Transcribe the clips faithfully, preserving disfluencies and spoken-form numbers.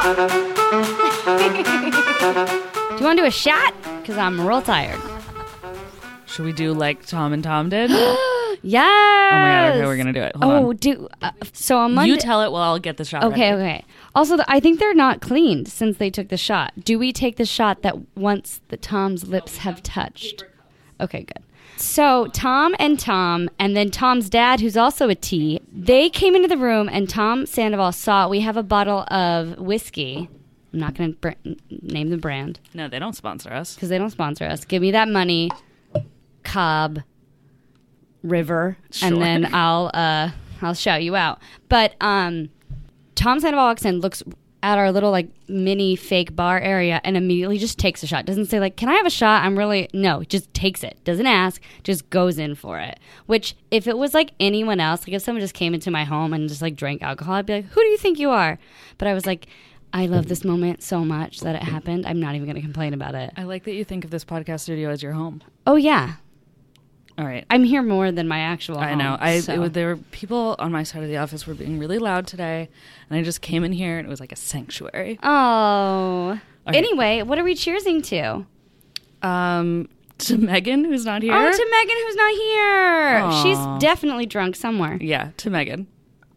Do you want to do a shot? Because I'm real tired. Should we do like Tom and Tom did? Yes. Oh my god, okay, we're going to do it. Hold oh, on. do uh, so on Monday. You tell it while I'll get the shot Okay, ready. okay. Also, the, I think they're not cleaned since they took the shot. Do we take the shot that once the Tom's lips have touched? Okay, good. So Tom and Tom, and then Tom's dad, who's also a T, they came into the room, and Tom Sandoval saw we have a bottle of whiskey. I'm not going to br- name the brand. No, they don't sponsor us. Because they don't sponsor us. Give me that money, Cobb River, Sure. and then I'll uh, I'll shout you out. But um, Tom Sandoval walks in, looks at our little like mini fake bar area, and immediately just takes a shot. Doesn't say like, "Can I have a shot?" I'm really no. Just takes it. Doesn't ask. Just goes in for it. Which, if it was like anyone else, like if someone just came into my home and just like drank alcohol, I'd be like, "Who do you think you are?" But I was like, I love this moment so much that it happened. I'm not even going to complain about it. I like that you think of this podcast studio as your home. Oh yeah. All right. I'm here more than my actual I home, know. I so. it was, there were people on my side of the office were being really loud today, and I just came in here and it was like a sanctuary. Oh. Okay. Anyway, what are we cheersing to? Um, to Megan, who's not here. Oh, to Megan, who's not here. Aw. She's definitely drunk somewhere. Yeah, to Megan.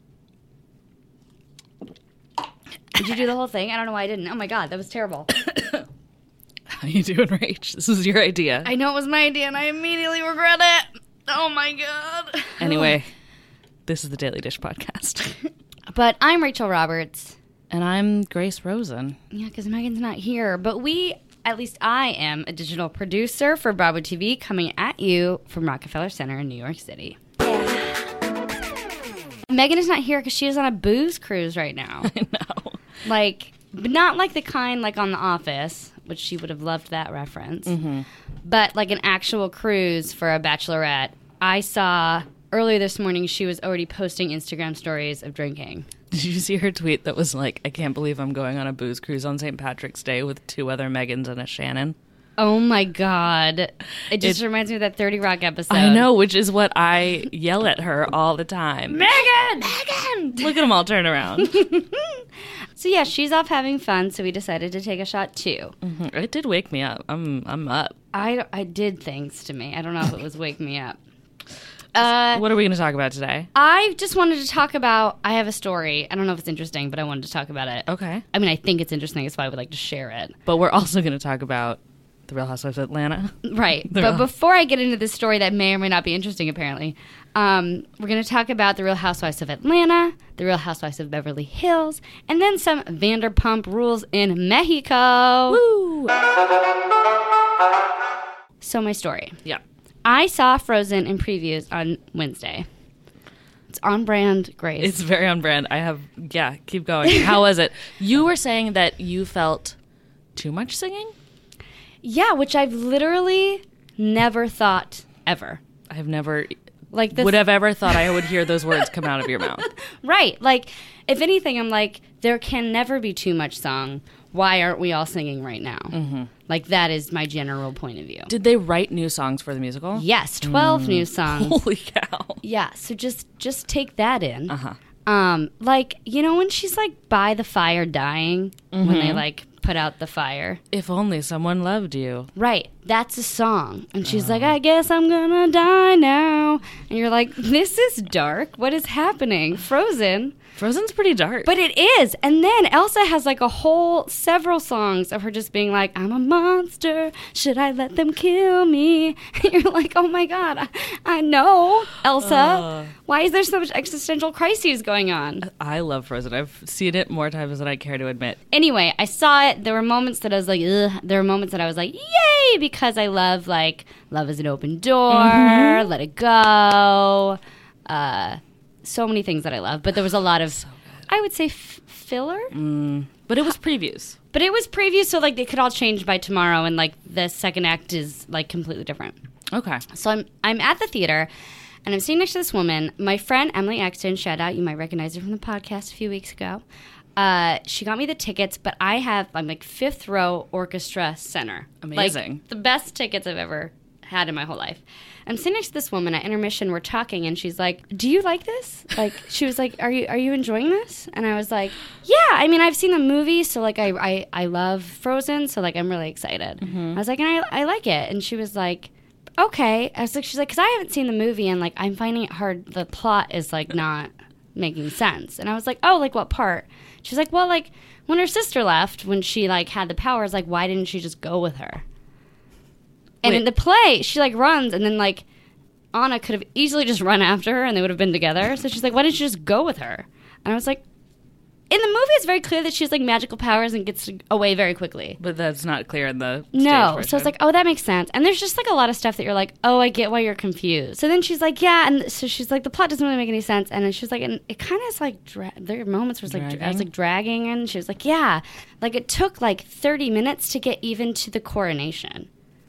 Did you do the whole thing? I don't know why I didn't. Oh my God, that was terrible. How you doing, Rach? This was your idea. I know it was my idea, and I immediately regret it. Oh my God. Anyway, this is the Daily Dish podcast. But I'm Rachel Roberts. And I'm Grace Rosen. Yeah, because Megan's not here. But we, at least I am, a digital producer for Bravo T V, coming at you from Rockefeller Center in New York City. Yeah. Megan is not here because she is on a booze cruise right now. I know. Like, but not like the kind like on The Office, which she would have loved that reference, Mm-hmm. but like an actual cruise for a bachelorette. I saw earlier this morning she was already posting Instagram stories of drinking. Did you see her tweet that was like, I can't believe I'm going on a booze cruise on Saint Patrick's Day with two other Megans and a Shannon? Oh my God. It just It- reminds me of that thirty Rock episode. I know, which is what I yell at her all the time. Megan! Megan! Look at them all turn around. So yeah, she's off having fun, so we decided to take a shot too. Mhm. It did wake me up. I'm I'm up. I, I did things to me. I don't know if it was wake me up. Uh, What are we going to talk about today? I just wanted to talk about, I have a story. I don't know if it's interesting, but I wanted to talk about it. Okay. I mean, I think it's interesting. That's why I would like to share it. But we're also going to talk about The Real Housewives of Atlanta. Right. The But Real- before I get into this story that may or may not be interesting, apparently, um, we're going to talk about The Real Housewives of Atlanta, The Real Housewives of Beverly Hills, and then some Vanderpump Rules in Mexico. Woo! So my story. Yeah. I saw Frozen in previews on Wednesday. It's on brand, Grace. It's very on brand. I have, yeah, keep going. How was it? You were saying that you felt too much singing? Yeah, which I've literally never thought ever. I've never, Like this, would have ever thought I would hear those words come out of your mouth. right. Like, if anything, I'm like, there can never be too much song. Why aren't we all singing right now? Mm-hmm. Like, that is my general point of view. Did they write new songs for the musical? Yes, twelve new songs. Holy cow. Yeah, so just just take that in. Uh-huh. Um, like, you know when she's like by the fire dying when they like put out the fire. If only someone loved you. Right, that's a song. And she's like, I guess I'm gonna die now. And you're like, this is dark. What is happening? Frozen. Frozen's pretty dark. But it is. And then Elsa has like a whole, several songs of her just being like, I'm a monster. Should I let them kill me? And you're like, oh my God, I, I know, Elsa. Uh. Why is there so much existential crises going on? I love Frozen. I've seen it more times than I care to admit. Anyway, I saw it. There were moments that I was like, ugh. There were moments that I was like, yay, because I love, like, Love is an Open Door, Mm-hmm. Let It Go, uh, so many things that I love. But there was a lot of, I would say, f- filler. Mm. But it was previews. But it was previews, so, like, they could all change by tomorrow, and, like, the second act is, like, completely different. Okay. So I'm I'm at the theater, and I'm sitting next to this woman. My friend Emily Exton, shout out, you might recognize her from the podcast a few weeks ago. Uh, she got me the tickets, but I have, I'm like fifth row orchestra center. Amazing. Like, the best tickets I've ever had in my whole life. I'm sitting next to this woman at intermission. We're talking, and she's like, "Do you like this?" Like, she was like, "Are you are you enjoying this?" And I was like, "Yeah. I mean, I've seen the movie, so like, I I, I love Frozen, so like, I'm really excited." Mm-hmm. I was like, "And I I like it." And she was like, "Okay." I was like, "She's like, because I haven't seen the movie, and like, I'm finding it hard. The plot is like not making sense." And I was like, "Oh, like what part?" She's like, "Well, like when her sister left, when she like had the powers, like why didn't she just go with her?" And Wait. in the play, she, like, runs, and then, like, Anna could have easily just run after her, and they would have been together. So she's like, why didn't you just go with her? And I was like, in the movie, it's very clear that she has, like, magical powers and gets away very quickly. But that's not clear in the stage No. version. So it's like, oh, that makes sense. And there's just, like, a lot of stuff that you're like, oh, I get why you're confused. So then she's like, yeah. And so she's like, the plot doesn't really make any sense. And then she was like, and it kind of is, like, dra- there are moments where it's, like, dragging? I was, like, dragging. And she was like, yeah. Like, it took, like, thirty minutes to get even to the coronation.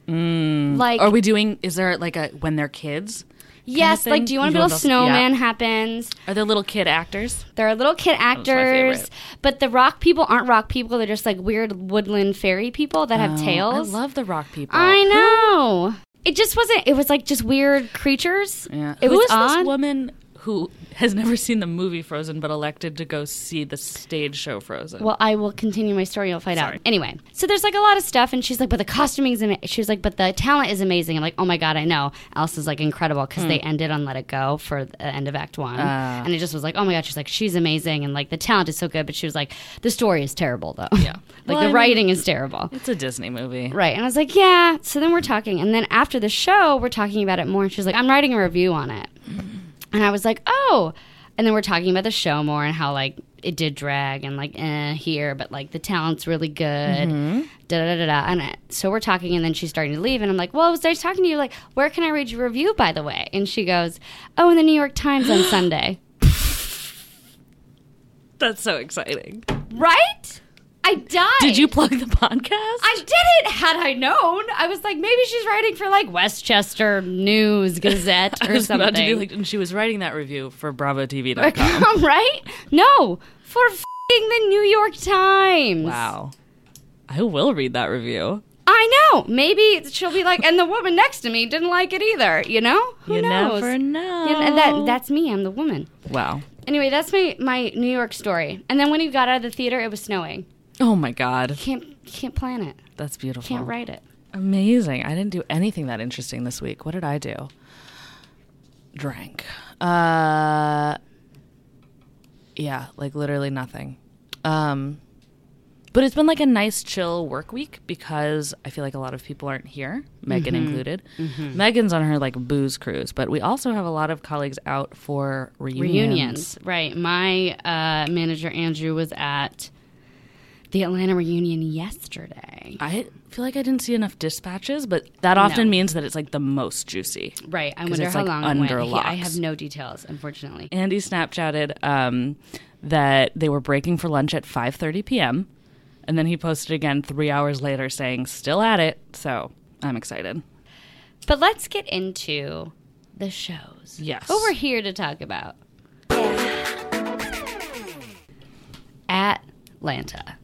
Mm. Like, are we doing? Is there like a when they're kids? Yes, like do you want to build a snowman? Yeah. Happens. Are there little kid actors? There are little kid actors, but the rock people aren't rock people. They're just like weird woodland fairy people that have oh, tails. I love the rock people. I know. It just wasn't. It was like just weird creatures. Yeah. It Who was is odd. This woman who has never seen the movie Frozen but elected to go see the stage show Frozen? Well, I will continue my story. You'll find Sorry. out. Anyway, so there's like a lot of stuff, and she's like, but the costuming is amazing. She was like, but the talent is amazing. I'm like, oh my God, I know. Alice is like incredible because hmm. they ended on Let It Go for the end of Act One. Uh, and it just was like, oh my God, she's like, she's amazing. And like the talent is so good, but she was like, the story is terrible though. Yeah. like well, the I writing mean, is terrible. It's a Disney movie. Right. And I was like, yeah. So then we're talking. And then after the show, we're talking about it more. And she's like, I'm writing a review on it. And I was like, oh. And then we're talking about the show more and how, like, it did drag and, like, eh, here, but, like, the talent's really good. Mm-hmm. Da-da-da-da-da. And I, so we're talking, and then she's starting to leave. And I'm like, well, I was nice talking to you. Like, where can I read your review, by the way? And she goes, oh, in the New York Times on Sunday. That's so exciting. Right? I died. Did you plug the podcast? I didn't. Had I known, I was like, maybe she's writing for like Westchester News Gazette or I was something. About to be like, and she was writing that review for Bravo T V dot com. Right? No, for f***ing the New York Times. Wow. I will read that review. I know. Maybe she'll be like, and the woman next to me didn't like it either. You know? Who you knows? never know. You know, that that's me. I'm the woman. Wow. Anyway, that's my my New York story. And then when we got out of the theater, it was snowing. Oh my God. Can't can't plan it. That's beautiful. Can't write it. Amazing. I didn't do anything that interesting this week. What did I do? Drank. Uh yeah, like literally nothing. Um but it's been like a nice chill work week because I feel like a lot of people aren't here, Megan mm-hmm. included. Mm-hmm. Megan's on her like booze cruise, but we also have a lot of colleagues out for reunions. Reunions, right. My uh, manager Andrew was at the Atlanta reunion yesterday. I feel like I didn't see enough dispatches, but that often no. means that it's like the most juicy. Right. I wonder it's how like long under it went. locks. I have no details, unfortunately. Andy Snapchatted um, that they were breaking for lunch at five thirty p.m. And then he posted again three hours later saying, still at it. So I'm excited. But let's get into the shows. Yes. What we're here to talk about. Atlanta.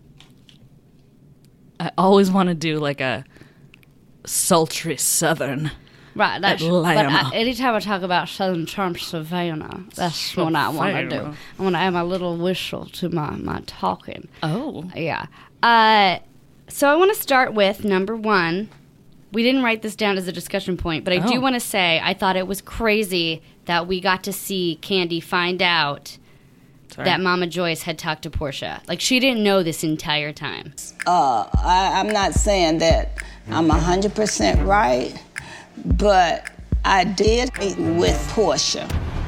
I always want to do like a sultry southern Right. That's, Atlanta. But I, anytime I talk about Southern Charm Savannah, that's what I want to do. I want to add my little whistle to my, my talking. Oh. Yeah. Uh, so I want to start with number one. We didn't write this down as a discussion point, but I oh. do want to say I thought it was crazy that we got to see Candy find out Sorry. that Mama Joyce had talked to Portia. Like, she didn't know this entire time. Uh, I, I'm not saying that I'm one hundred percent right, but I did meet with Portia.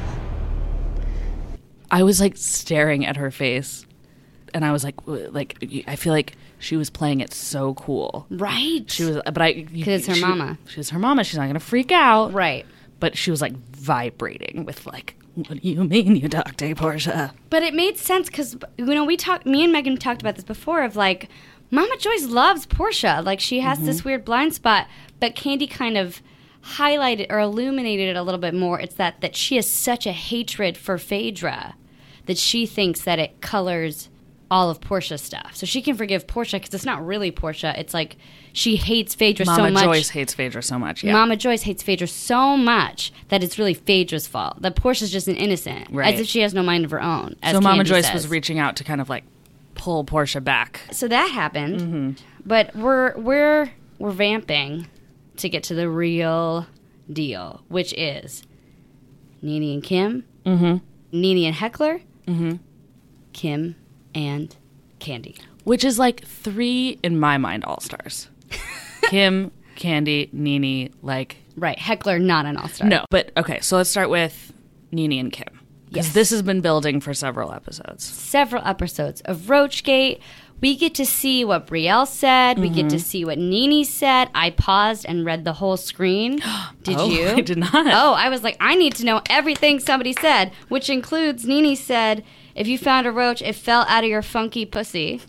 I was, like, staring at her face, and I was like, like I feel like she was playing it so cool. Right. She was, but I... Because it's her she, mama. She was her mama. She's not going to freak out. Right. But she was, like, vibrating with, like, what do you mean you talked to Portia? But it made sense because, you know, we talked, me and Megan talked about this before of, like, Mama Joyce loves Portia. Like, she has mm-hmm. this weird blind spot, but Candy kind of highlighted or illuminated it a little bit more. It's that, that she has such a hatred for Phaedra that she thinks that it colors all of Portia's stuff. So she can forgive Portia because it's not really Portia. It's like she hates Phaedra Mama so much. Joyce hates Phaedra so much, yeah. Mama Joyce hates Phaedra so much that it's really Phaedra's fault. That Portia's just an innocent. Right. As if she has no mind of her own. As so Mama Candy Joyce says. was reaching out to kind of like pull Portia back. So that happened. Mm-hmm. But we're we're we're vamping to get to the real deal, which is Nene and Kim, Mm-hmm. Nene and Heckler, Mm-hmm. Kim and Candy. Which is like three, in my mind, all-stars. Kim, Candy, Nene, like... Right. Heckler, not an all-star. No, but okay, so let's start with Nene and Kim. Because Yes. this has been building for several episodes. Several episodes of Roachgate. We get to see what Brielle said. We get to see what Nene said. I paused and read the whole screen. Did Oh, you? I did not. Oh, I was like, I need to know everything somebody said, which includes Nene said, if you found a roach, it fell out of your funky pussy.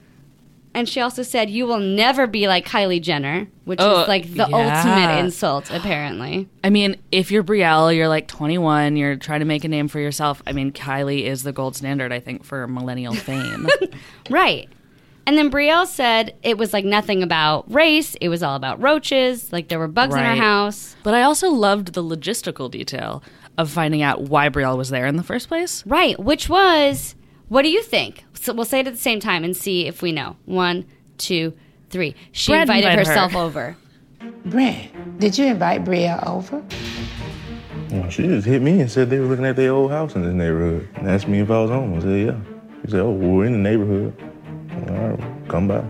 And she also said, you will never be like Kylie Jenner, which Oh, is like the yeah. ultimate insult, apparently. I mean, if you're Brielle, you're like twenty-one, you're trying to make a name for yourself. I mean, Kylie is the gold standard, I think, for millennial fame. Right. And then Brielle said it was like nothing about race. It was all about roaches. Like there were bugs in Right. her house. But I also loved the logistical detail of finding out why Brielle was there in the first place. Right. Which was, what do you think? So we'll say it at the same time and see if we know. One, two, three. She Brent invited invited herself her. over. Brent, did you invite Brielle over? Well, she just hit me and said they were looking at their old house in this neighborhood and asked me if I was home. I said, yeah. She said, oh, well, we're in the neighborhood. All right, come by.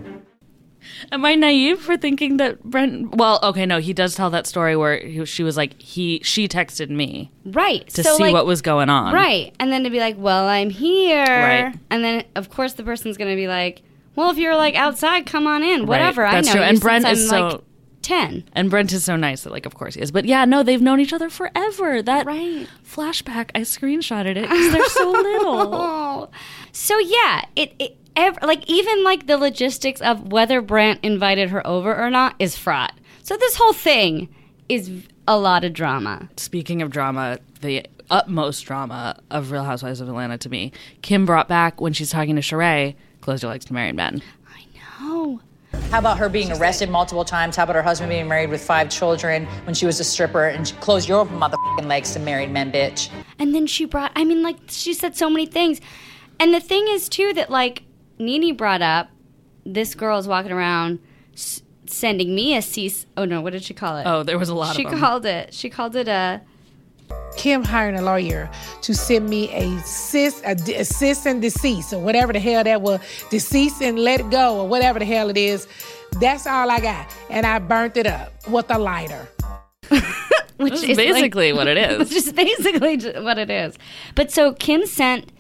Am I naive for thinking that Brent? Well, okay, no, he does tell that story where he, she was like, he, she texted me Right. to so see like, what was going on. Right. And then to be like, well, I'm here. Right. And then, of course, the person's going to be like, well, if you're like outside, come on in. Whatever. That's I know true. you And since Brent I'm is so- like ten. And Brent is so nice that, like, of course he is. But yeah, no, they've known each other forever. That Right. flashback, I screenshotted it because they're so little. Oh. So yeah, it, it ev- like even like the logistics of whether Brent invited her over or not is fraught. So this whole thing is a lot of drama. Speaking of drama, the utmost drama of Real Housewives of Atlanta to me, Kim brought back when she's talking to Sheree, close your legs to married men. I know. How about her being arrested multiple times? How about her husband being married with five children when she was a stripper? And she closed your motherfucking legs to married men, bitch. And then she brought, I mean, like, she said so many things. And the thing is, too, that, like, Nene brought up, this girl is walking around s- sending me a cease. Oh, no, what did she call it? Oh, there was a lot she of them. called it, she called it a, Kim hiring a lawyer to send me a cis, a, de- a cis and deceased, or whatever the hell that was, deceased and let it go, or whatever the hell it is. That's all I got. And I burnt it up with a lighter. which This is is like- basically what it is. Which is basically j- what it is. But so Kim sent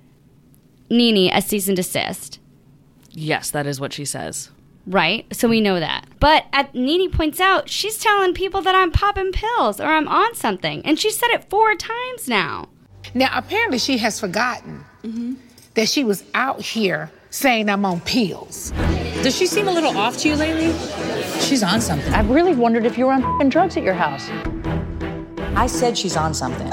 Nene a cease and desist, Yes, that is what she says. right? So we know that. But at, Nene points out she's telling people that I'm popping pills or I'm on something. And she said it four times now. Now, apparently she has forgotten that she was out here saying I'm on pills. Does she seem a little off to you lately? She's on something. I really wondered if you were on f***ing drugs at your house. I said she's on something.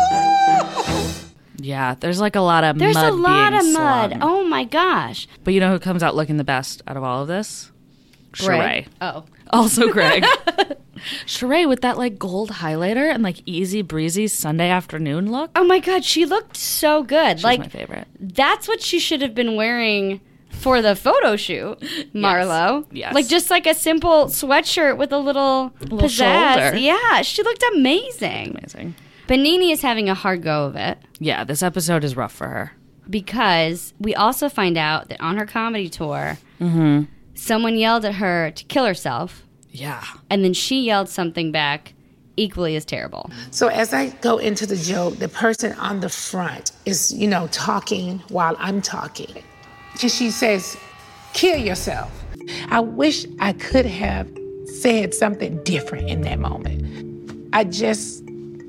Yeah, there's like a lot of There's mud a lot being of mud. slung. Oh my gosh. But you know who comes out looking the best out of all of this? Sheree. Oh. Also Greg. Sheree with that like gold highlighter and like easy breezy Sunday afternoon look. Oh my God, she looked so good. She's like my favorite. That's what she should have been wearing for the photo shoot, Marlo. Yes. Like just like a simple sweatshirt with a little, little pizzazz. shoulder. Yeah, she looked amazing. Amazing. But Nene is having a hard go of it Yeah, this episode is rough for her. because we also find out that on her comedy tour, Mm-hmm. someone yelled at her to kill herself, Yeah. and then she yelled something back equally as terrible. So as I go into the joke, the person on the front is, you know, talking while I'm talking. And she says, kill yourself. I wish I could have said something different in that moment. I just,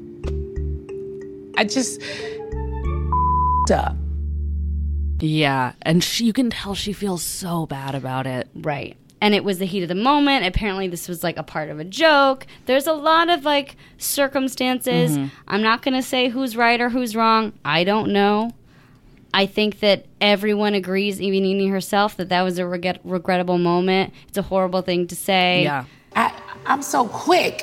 I just up. Yeah, and she, you can tell she feels so bad about it. Right. And it was the heat of the moment. Apparently, this was like a part of a joke. There's a lot of like circumstances. I'm not going to say who's right or who's wrong. I don't know. I think that everyone agrees, even Nene herself, that that was a regret- regrettable moment. It's a horrible thing to say. Yeah. I, I'm so quick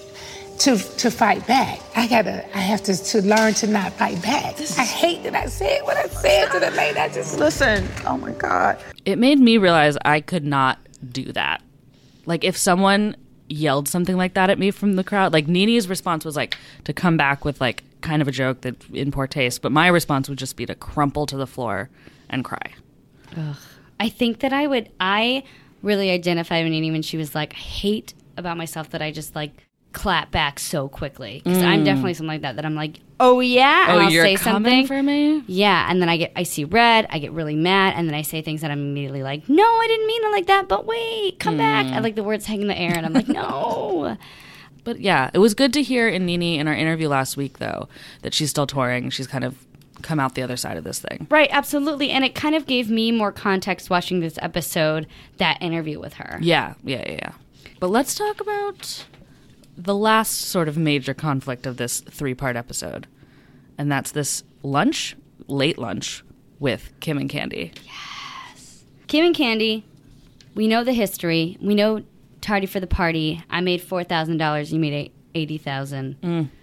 to to fight back. I gotta, I have to, to learn to not fight back. I hate that I said what I said to the lady. I just, listen, oh my God. It made me realize I could not do that. Like, if someone yelled something like that at me from the crowd, like, Nene's response was, like, to come back with, like, kind of a joke that in poor taste, but my response would just be to crumple to the floor and cry. Ugh. I think that I would, I really identified with Nene when she was like, I hate about myself that I just, like, clap back so quickly, because mm. I'm definitely something like that, that I'm like, oh yeah, and oh, I'll you're say coming something for me, yeah, and then I get I see red, I get really mad, and then I say things that I'm immediately like, no, I didn't mean it like that, but wait, come mm. back. I like the words hang in the air, and I'm like, no. But yeah, it was good to hear in Nene in our interview last week, though, that she's still touring. She's kind of come out the other side of this thing. Right, absolutely, and it kind of gave me more context watching this episode, that interview with her. Yeah, yeah, yeah, yeah. But let's talk about the last sort of major conflict of this three-part episode, and that's this lunch, late lunch, with Kim and Kandi. Yes. Kim and Kandi, we know the history. We know tardy for the party. I made four thousand dollars. You made eighty thousand dollars. Mm.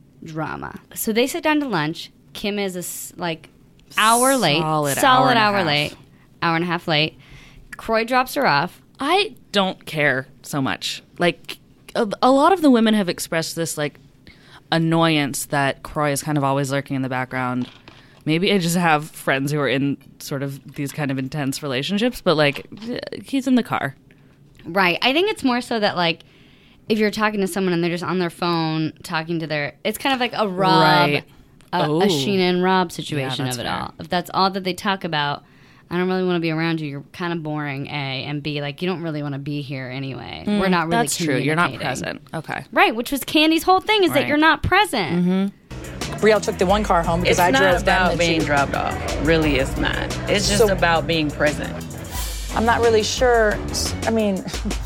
Drama. So they sit down to lunch. Kim is, a, like, hour late. Solid, solid hour, hour late. Hour and a half late. Croy drops her off. I don't care so much. Like, a, a lot of the women have expressed this, like, annoyance that Croy is kind of always lurking in the background. Maybe I just have friends who are in sort of these kind of intense relationships, but, like, he's in the car. Right. I think it's more so that, like, if you're talking to someone and they're just on their phone talking to their... It's kind of like a Rob, right. a, oh. a Sheena and Rob situation yeah, of it fair. all. If that's all that they talk about, I don't really want to be around you. You're kind of boring, A, and B, like, you don't really want to be here anyway. Mm, We're not really That's true. You're not present. Okay. Right, which was Candy's whole thing, is right. that you're not present. Mm-hmm. Brielle took the one car home because it's I drove not about them being she... dropped off. Really, it's not. It's just so, about being present. I'm not really sure. I mean...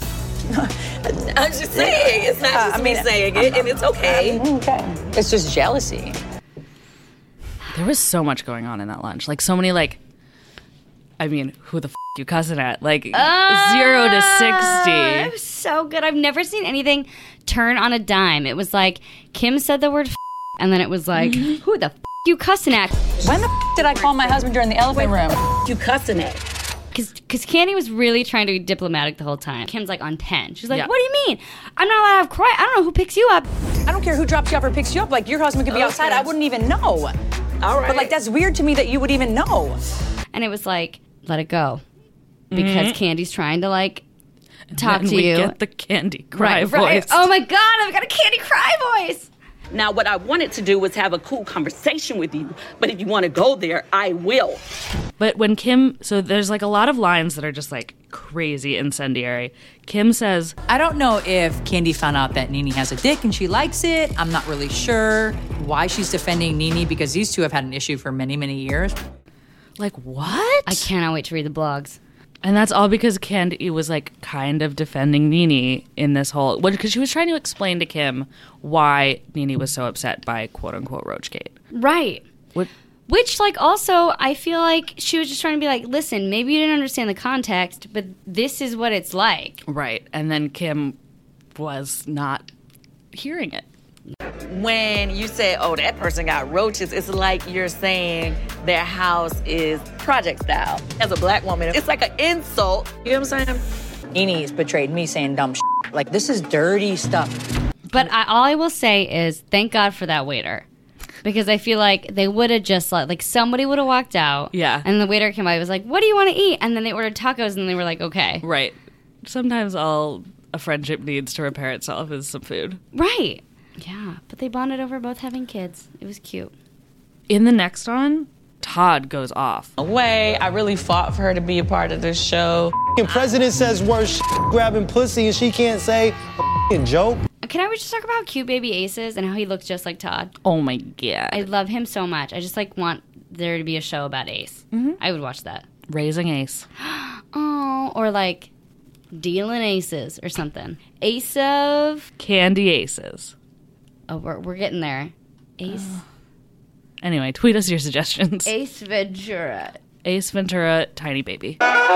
I'm just saying. It's not just uh, I mean, me saying it, and it's okay. Okay. It's just jealousy. There was so much going on in that lunch. Like, so many, like... I mean, who the f*** you cussing at? Like, uh, zero to sixty. It was so good. I've never seen anything turn on a dime. It was like, Kim said the word f***, and then it was like, mm-hmm. who the f*** you cussing at? When the f*** did I call my husband during the elephant Wait, room? F- you cussing at? Because because Kandi was really trying to be diplomatic the whole time. Kim's like on ten. She's like, yeah. what do you mean? I'm not allowed to have Croy. I don't know who picks you up. I don't care who drops you off or picks you up. Like, your husband could be okay. outside. I wouldn't even know. All right. But, like, that's weird to me that you would even know. And it was like, let it go. Because mm-hmm. Candy's trying to, like, talk then to we you. Get the Kandi cry right, voice. Right. Oh, my God. I've got a Kandi cry voice. Now, what I wanted to do was have a cool conversation with you. But if you want to go there, I will. But when Kim... So there's, like, a lot of lines that are just, like, crazy incendiary. Kim says... I don't know if Kandi found out that Nene has a dick and she likes it. I'm not really sure why she's defending Nene, because these two have had an issue for many, many years. Like, what? I cannot wait to read the blogs. And that's all because Kandi was, like, kind of defending Nene in this whole... Because she was trying to explain to Kim why Nene was so upset by, quote-unquote, Roachgate. Right. What? Which, like, also, I feel like she was just trying to be like, listen, maybe you didn't understand the context, but this is what it's like. Right. And then Kim was not hearing it. When you say, oh, that person got roaches, it's like you're saying their house is project style. As a black woman, it's like an insult. You know what I'm saying? Nene's betrayed me saying dumb shit. Like, this is dirty stuff. But I, all I will say is, thank God for that waiter. Because I feel like they would have just, like, like somebody would have walked out. Yeah. And the waiter came by and was like, what do you want to eat? And then they ordered tacos and they were like, okay. Right. Sometimes all a friendship needs to repair itself is some food. Right. Yeah, but they bonded over both having kids. It was cute. In the next one, Todd goes off. Way, I really fought for her to be a part of this show. The president says worse shit, grabbing pussy, and she can't say a joke. Can I just talk about how cute baby Ace is and how he looks just like Todd? Oh my God. I love him so much. I just like want there to be a show about Ace. Mm-hmm. I would watch that. Raising Ace. Oh, or like Dealing Aces or something. Ace of... Candy Aces. Oh, we're, we're getting there. Ace. Anyway, tweet us your suggestions. Ace Ventura. Ace Ventura, tiny baby.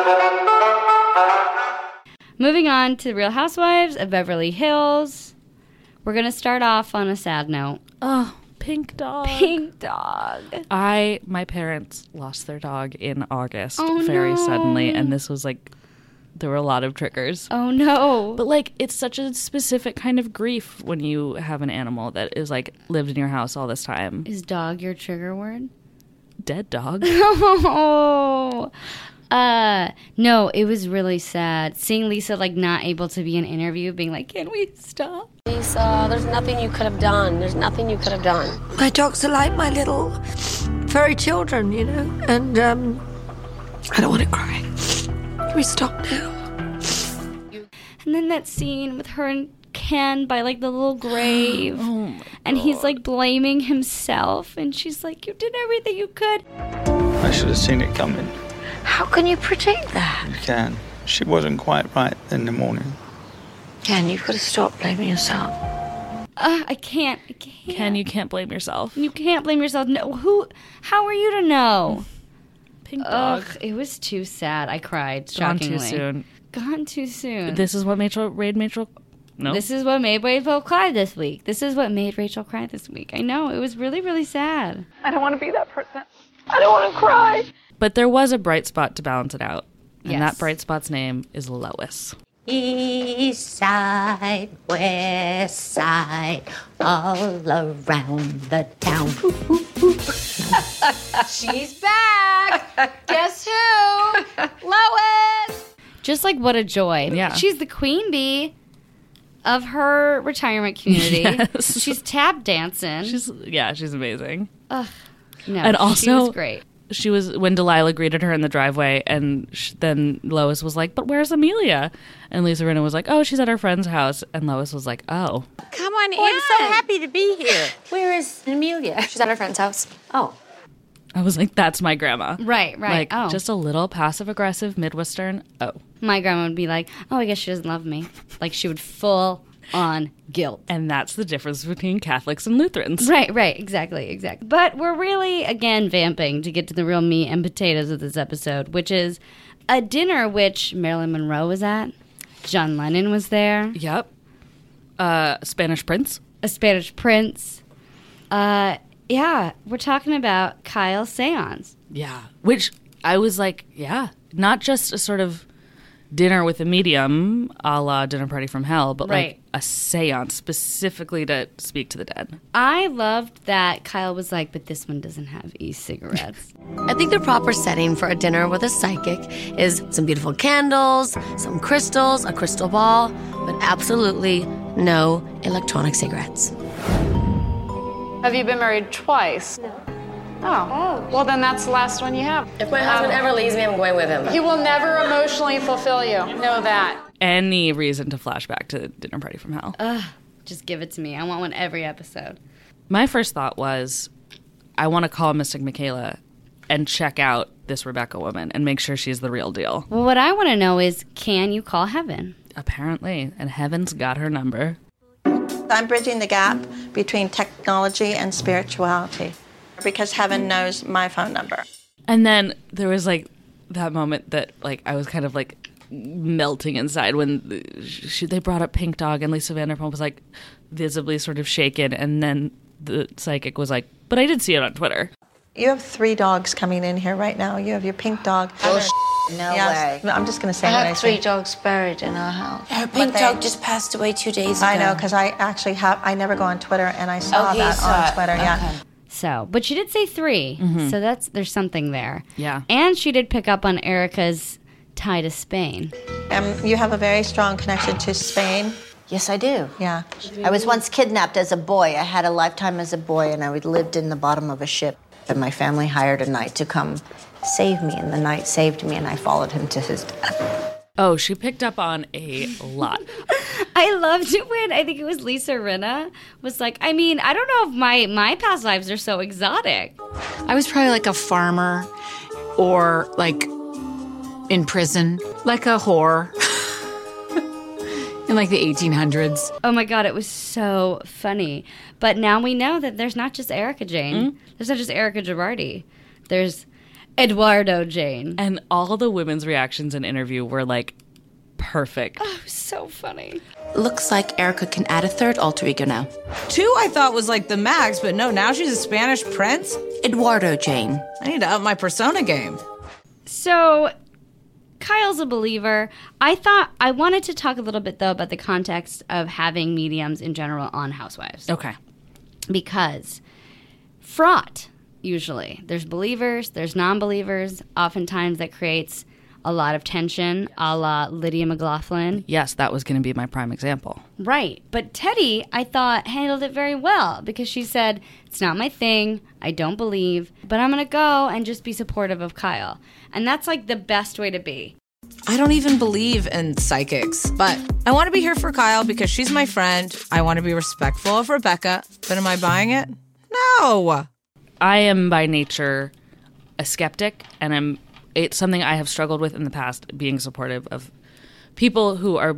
Moving on to Real Housewives of Beverly Hills. We're going to start off on a sad note. Oh, pink dog. Pink dog. I, my parents lost their dog in August Oh, very no. suddenly, and this was like, there were a lot of triggers. Oh, no. But like, it's such a specific kind of grief when you have an animal that is like lived in your house all this time. Is dog your trigger word? Dead dog. Oh. Uh, no, it was really sad. Seeing Lisa, like, not able to be in an interview, being like, can we stop? Lisa, there's nothing you could have done. There's nothing you could have done. My dogs are like my little furry children, you know, and um, I don't want to cry. Can we stop now? And then that scene with her and Ken by, like, the little grave. Oh my and he's, like, blaming himself. And she's like, you did everything you could. I should have seen it coming. How can you predict that? You can. She wasn't quite right in the morning. Ken, you've got to stop blaming yourself. Uh, I can't. I can't. Ken, you can't blame yourself. You can't blame yourself. No, who? How are you to know? Pink dog. Ugh, it was too sad. I cried. Gone Shockingly. too soon. Gone too soon. This is what Rachel, made Rachel... No. This is what made Rachel cry this week. This is what made Rachel cry this week. I know. It was really, really sad. I don't want to be that person. I don't want to cry. But there was a bright spot to balance it out. And Yes. that bright spot's name is Lois. East side, west side, all around the town. She's back. Guess who? Lois. Just like what a joy. Yeah. She's the queen bee of her retirement community. Yes. She's tap dancing. She's yeah, she's amazing. Ugh. No, And she also- was great. She was when Delilah greeted her in the driveway, and sh- then Lois was like, "But where's Amelia?" And Lisa Rinna was like, "Oh, she's at her friend's house." And Lois was like, "Oh." Come on in. Oh, I'm so happy to be here. Where is Amelia? She's at her friend's house. Oh. I was like, "That's my grandma." Right, right. Like oh. just a little passive aggressive Midwestern. Oh. My grandma would be like, oh, I guess she doesn't love me. Like she would full on guilt. And that's the difference between Catholics and Lutherans. Right, right, exactly, exactly. But we're really, again, vamping to get to the real meat and potatoes of this episode, which is a dinner which Marilyn Monroe was at. John Lennon was there. Yep. Uh, Spanish Prince. A Spanish prince. Uh, yeah, we're talking about Kyle Seance. Yeah. Which I was like, yeah, not just a sort of dinner with a medium a la Dinner Party from Hell, but Right. like a seance specifically to speak to the dead. I loved that Kyle was like, but this one doesn't have e-cigarettes. I think the proper setting for a dinner with a psychic is some beautiful candles, some crystals, a crystal ball, but absolutely no electronic cigarettes. Have you been married twice? No. Oh. Well, then that's the last one you have. If my husband ever leaves me, I'm going with him. He will never emotionally fulfill you. Know that. Any reason to flash back to Dinner Party from Hell. Ugh, just give it to me. I want one every episode. My first thought was, I want to call Mystic Michaela and check out this Rebecca woman and make sure she's the real deal. Well, what I want to know is, can you call Heaven? Apparently, and Heaven's got her number. I'm bridging the gap between technology and spirituality because Heaven knows my phone number. And then there was like that moment that like I was kind of like melting inside when the, she, they brought up Pink Dog and Lisa Vanderpump was like visibly sort of shaken, and then the psychic was like, but I did see it on Twitter. You have three dogs coming in here right now. You have your pink dog. Oh, no yes, way. I'm just going to say I what have I three think. dogs buried in our house. Our But pink they- dog just passed away two days ago. I know, because I actually have, I never go on Twitter, and I saw Oh, he that saw on it. Twitter, yeah. Okay. So, but she did say three, Mhm. so that's there's something there. Yeah. And she did pick up on Erica's tie to Spain. Um, you have a very strong connection to Spain. Yes, I do. Yeah. I was once kidnapped as a boy. I had a lifetime as a boy, and I lived in the bottom of a ship. And my family hired a knight to come save me, and the knight saved me, and I followed him to his death. Oh, she picked up on a lot. I loved it when I think it was Lisa Rinna was like, I mean, I don't know if my my past lives are so exotic. I was probably like a farmer or like in prison, like a whore. In like the eighteen hundreds. Oh my God, it was so funny. But now we know that there's not just Erika Jayne. Mm-hmm. There's not just Erika Girardi. There's Eduardo Jayne. And all the women's reactions in interview were like perfect. Oh, so funny. Looks like Erika can add a third alter ego now. Two I thought was like the max, but no, now she's a Spanish prince? Eduardo Jayne. I need to up my persona game. So, Kyle's a believer. I thought, I wanted to talk a little bit, though, about the context of having mediums in general on Housewives. Okay. Because fraught, usually. There's believers, there's non-believers. Oftentimes that creates a lot of tension, a la Lydia McLaughlin. Yes, that was going to be my prime example. Right. But Teddi, I thought, handled it very well because she said, it's not my thing, I don't believe, but I'm going to go and just be supportive of Kyle. And that's like the best way to be. I don't even believe in psychics, but I want to be here for Kyle because she's my friend. I want to be respectful of Rebecca, but am I buying it? No. I am by nature a skeptic, and I'm it's something I have struggled with in the past, being supportive of people who are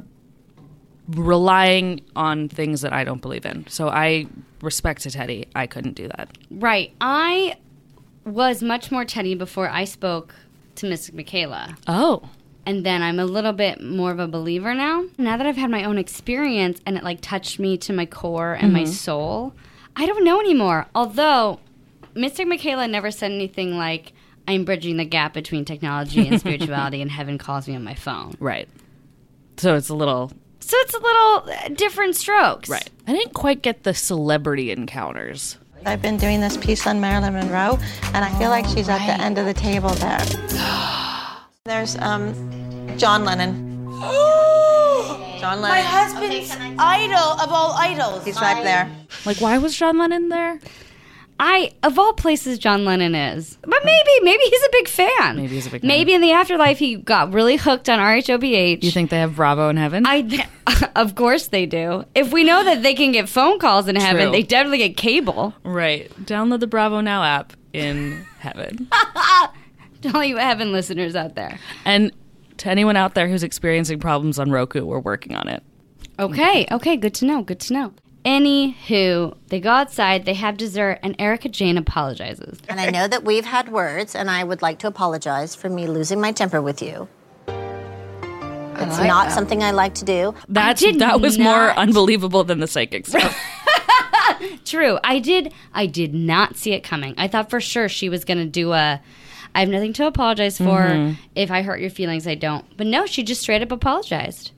relying on things that I don't believe in. So I respect to Teddi. I couldn't do that. Right. I was much more Teddi before I spoke to Mystic Michaela. Oh. And then I'm a little bit more of a believer now. Now that I've had my own experience and it like touched me to my core and mm-hmm. my soul, I don't know anymore. Although Mystic Michaela never said anything like, I'm bridging the gap between technology and spirituality and heaven calls me on my phone. Right. So it's a little... So it's a little different strokes. Right. I didn't quite get the celebrity encounters. I've been doing this piece on Marilyn Monroe, and I feel like she's at the end of the table there. There's um, John Lennon. John Lennon. My husband's okay, idol of all idols. He's right there. Like, why was John Lennon there? I, of all places, John Lennon is. But maybe, maybe he's a big fan. Maybe he's a big fan. Maybe in the afterlife he got really hooked on R H O B H. You think they have Bravo in heaven? I, of course they do. If we know that they can get phone calls in heaven, True. They definitely get cable. Right. Download the Bravo Now app in heaven. To all you heaven listeners out there. And to anyone out there who's experiencing problems on Roku, we're working on it. Okay, okay, good to know, good to know. Anywho, they go outside, they have dessert, and Erika Jayne apologizes. And I know that we've had words, and I would like to apologize for me losing my temper with you. It's like not that. something I like to do. That's, that was not. more unbelievable than the psychic stuff. True. I did I did not see it coming. I thought for sure she was going to do a, I have nothing to apologize for. Mm-hmm. If I hurt your feelings, I don't. But no, she just straight up apologized.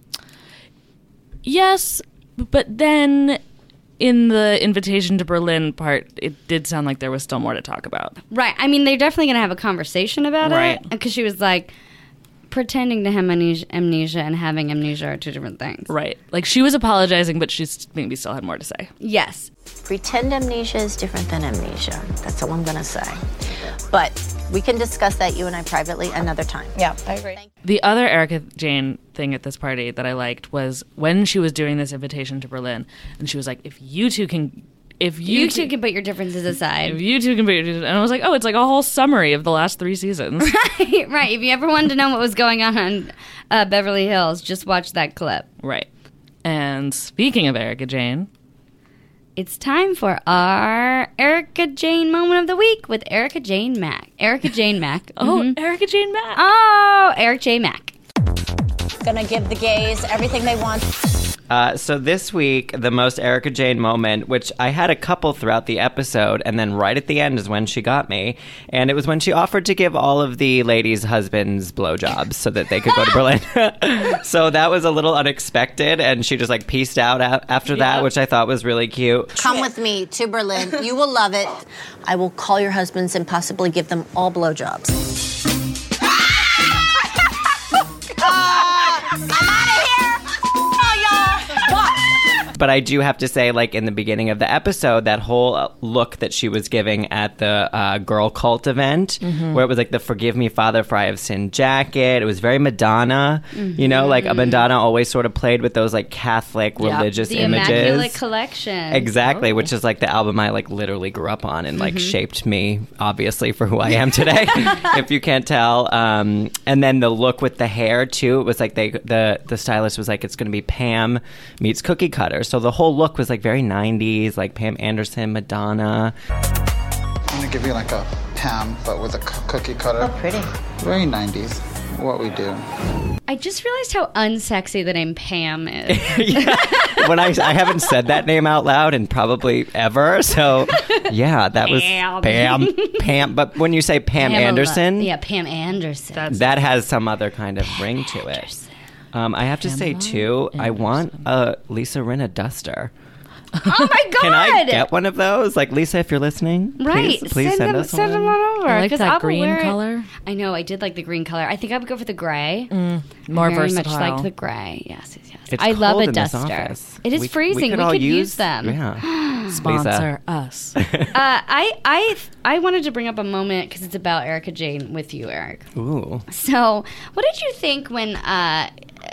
Yes, but then... in the invitation to Berlin part, it did sound like there was still more to talk about. Right. I mean, they're definitely going to have a conversation about right. it. Because she was like, pretending to have amnesia, amnesia and having amnesia are two different things. Right. Like, she was apologizing, but she maybe still had more to say. Yes. Pretend amnesia is different than amnesia. That's all I'm going to say. But we can discuss that, you and I, privately another time. Yeah, I agree. The other Erika Jayne thing at this party that I liked was when she was doing this invitation to Berlin, and she was like, if you two can... If you, you two can put your differences aside. If you two can put your differences... And I was like, oh, it's like a whole summary of the last three seasons. Right, right. If you ever wanted to know what was going on on uh, Beverly Hills, just watch that clip. Right. And speaking of Erika Jayne... It's time for our Erika Jayne moment of the week with Erika Jayne Mack. Erika Jayne Mack. Oh, mm-hmm. Erika Jayne Mack. Oh, Erika Jayne Mack. Gonna give the gays everything they want. Uh, so this week, the most Erika Jayne moment, which I had a couple throughout the episode, and then right at the end is when she got me. And it was when she offered to give all of the ladies' husbands blowjobs so that they could go to Berlin. So that was a little unexpected, and she just like peaced out a- after that, yeah. which I thought was really cute. Come with me to Berlin. You will love it. I will call your husbands and possibly give them all blowjobs. but I do have to say, like, in the beginning of the episode, that whole uh, look that she was giving at the uh, girl cult event, Mhm. where it was like the Forgive Me, Father, for I Have Sinned jacket. It was very Madonna. You know, like a Madonna always sort of played with those like Catholic religious the images. Immaculate Collection. Exactly, which is like the album I like literally grew up on and like Mhm. shaped me, obviously, for who I am today, if you can't tell. Um, and then the look with the hair too. It was like they the the stylist was like, it's going to be Pam meets Cookie Cutter. So the whole look was like very nineties, like Pam Anderson, Madonna. I'm gonna give you like a Pam, but with a c- cookie cutter. Oh, pretty. Very nineties. What we do. I just realized how unsexy the name Pam is. When I I haven't said that name out loud in probably ever. So yeah, that was Pam. Pam. Pam. But when you say Pam Pamela- Anderson, Yeah, Pam Anderson. that has some other kind of ring to it. Um, I have to say too, I want a Lisa Rinna duster. Oh my God! Can I get one of those? Like, Lisa, if you're listening, Right. please, please send, send, them, us send one. them on over. I like 'cause that I will green wear it. color. I know, I did like the green color. I think I would go for the gray. Mm, more I very versatile. much like the gray. Yes, yes, yes. It's I love cold a in this duster. office. It is We- we freezing. could We all could use, use- them. yeah. Sponsor us. uh, I, I, I wanted to bring up a moment because it's about Erica Jane with you, Eric. Ooh. So, what did you think when uh,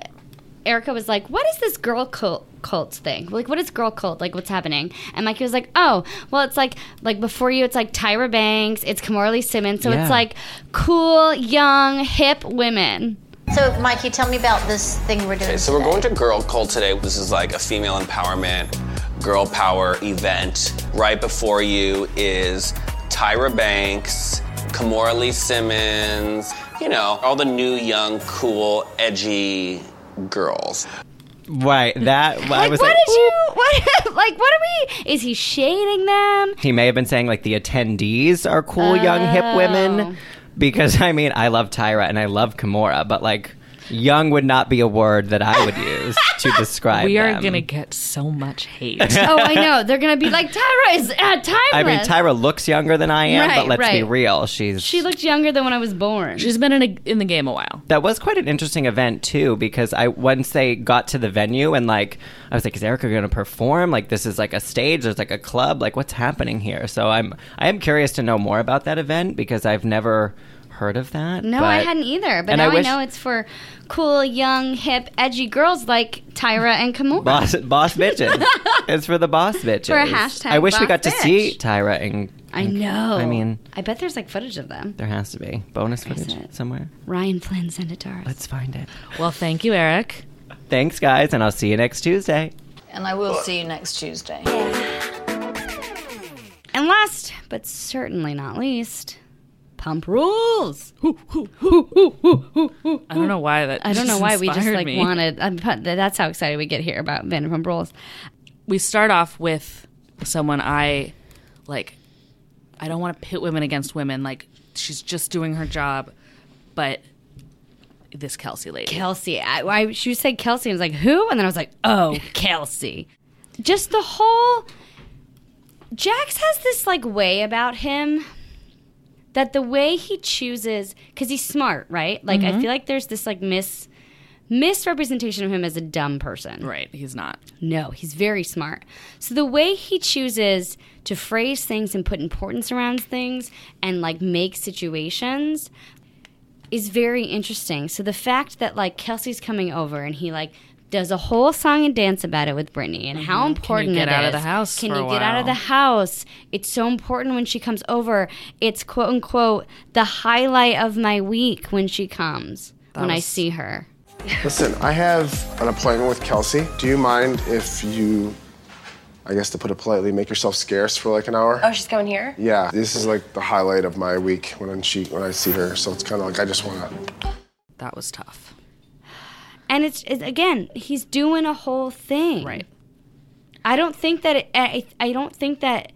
Erica was like, "What is this girl cult, cult thing? Like, what is girl cult? Like, what's happening?" And Mikey was like, "Oh, well, it's like like before you, it's like Tyra Banks, it's Kimora Lee Simmons, so Yeah. it's like cool, young, hip women." So, Mikey, tell me about this thing we're doing. Okay, so we're going to Girl Cult today. This is like a female empowerment, girl power event. Right before you is Tyra Banks, Kimora Lee Simmons, you know, all the new, young, cool, edgy girls. Right. That I Like, was what like, did you? What? Like, what are we? Is he shading them? he may have been saying like the attendees are cool, young, hip women. Because I mean, I love Tyra and I love Kimora, but like, young would not be a word that I would use to describe We are them. gonna get so much hate. Oh, I know. They're gonna be like, Tyra is uh, timeless. I mean, Tyra looks younger than I am, Right, but let's be right. real. She's She looked younger than when I was born. She's been in a, in the game a while. That was quite an interesting event too, because I once they got to the venue and like I was like, is Erica going to perform? Like this is like a stage, there's like a club, like what's happening here? So I'm I am curious to know more about that event because I've never heard of that. No, but- I hadn't either. But and now I I, wish- know it's for cool, young, hip, edgy girls like Tyra and Kimora. Boss, boss bitches. It's for the boss bitches. For a hashtag I wish we boss got to bitch. see Tyra and. I and- know. I mean, I bet there's like footage of them. there has to be bonus footage it? somewhere. Ryan Flynn sent it to us. Let's find it. Well, thank you, Eric. Thanks, guys, and I'll see you next Tuesday. And I will see you next Tuesday. And last, but certainly not least, Pump Rules. I don't know why that. I don't know just why we just inspired like me. wanted. I'm, that's how excited we get here about Vanderpump Rules. We start off with someone I like. I don't want to pit women against women. Like she's just doing her job, but this Kelsey lady. Kelsey. I, I she said Kelsey. I was like, who? And then I was like, oh, Kelsey. Just the whole. Jax has this like way about him that the way he chooses, because he's smart, right? Like I Mhm. feel like there's this like mis misrepresentation of him as a dumb person. Right, he's not. No, he's very smart. So the way he chooses to phrase things and put importance around things and like make situations is very interesting. So the fact that like Kelsey's coming over and he like does a whole song and dance about it with Brittany and how Mhm. Can you important get it out of is. the house Can for you a get out of while? the house? It's so important when she comes over. It's quote unquote the highlight of my week when she comes, That when I was- see her. Listen, I have an appointment with Kelsey. Do you mind if you, I guess to put it politely, make yourself scarce for like an hour? Oh, she's coming here? Yeah, this is like the highlight of my week when she when I see her. So it's kind of like I just want to. That was tough. And it's, it's again, he's doing a whole thing. Right. I don't think that it, I, I don't think that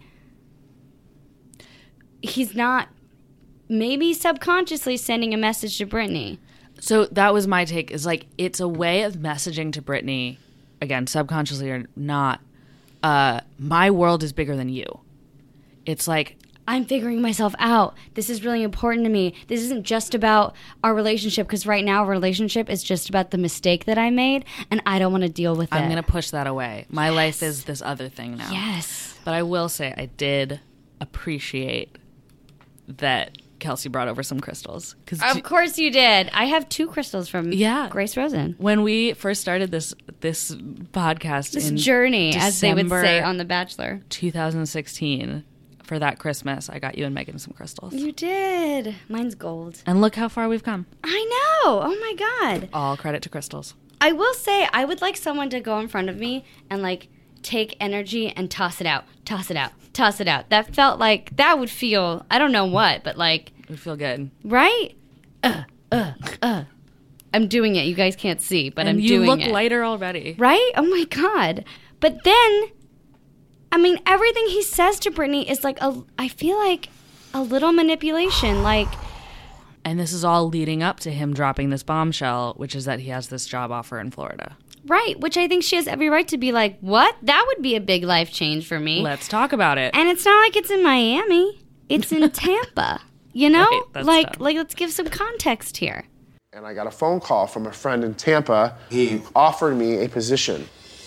he's not maybe subconsciously sending a message to Brittany. So that was my take. Is like it's a way of messaging to Brittany, again, subconsciously or not. Uh, my world is bigger than you. It's like I'm figuring myself out. This is really important to me. This isn't just about our relationship, because right now our relationship is just about the mistake that I made, and I don't want to deal with I'm it. going to push that away. My Yes. life is this other thing now. Yes. But I will say I did appreciate that Kelsey brought over some crystals. 'Cause Of d- course you did. I have two crystals from Yeah. Grace Rosen. When we first started this this podcast, This in journey, as they would December say on The Bachelor. twenty sixteen, for that Christmas, I got you and Megan some crystals. You did. Mine's gold. And look how far we've come. I know. Oh my God. All credit to crystals. I will say, I would like someone to go in front of me and like take energy and toss it out, toss it out, toss it out. That felt like, that would feel, I don't know what, but like. It would feel good. Right? Uh, uh, uh. I'm doing it. You guys can't see, but and I'm you doing look it. lighter already. Right? Oh my God. But then, I mean, everything he says to Brittany is like, a, I feel like a little manipulation. Like, And this is all leading up to him dropping this bombshell, which is that he has this job offer in Florida. right, which I think she has every right to be like, what? That would be a big life change for me. Let's talk about it. And it's not like it's in Miami. It's in Tampa. You know? Right, that's like, tough. like let's give some context here. And I got a phone call from a friend in Tampa. He offered me a position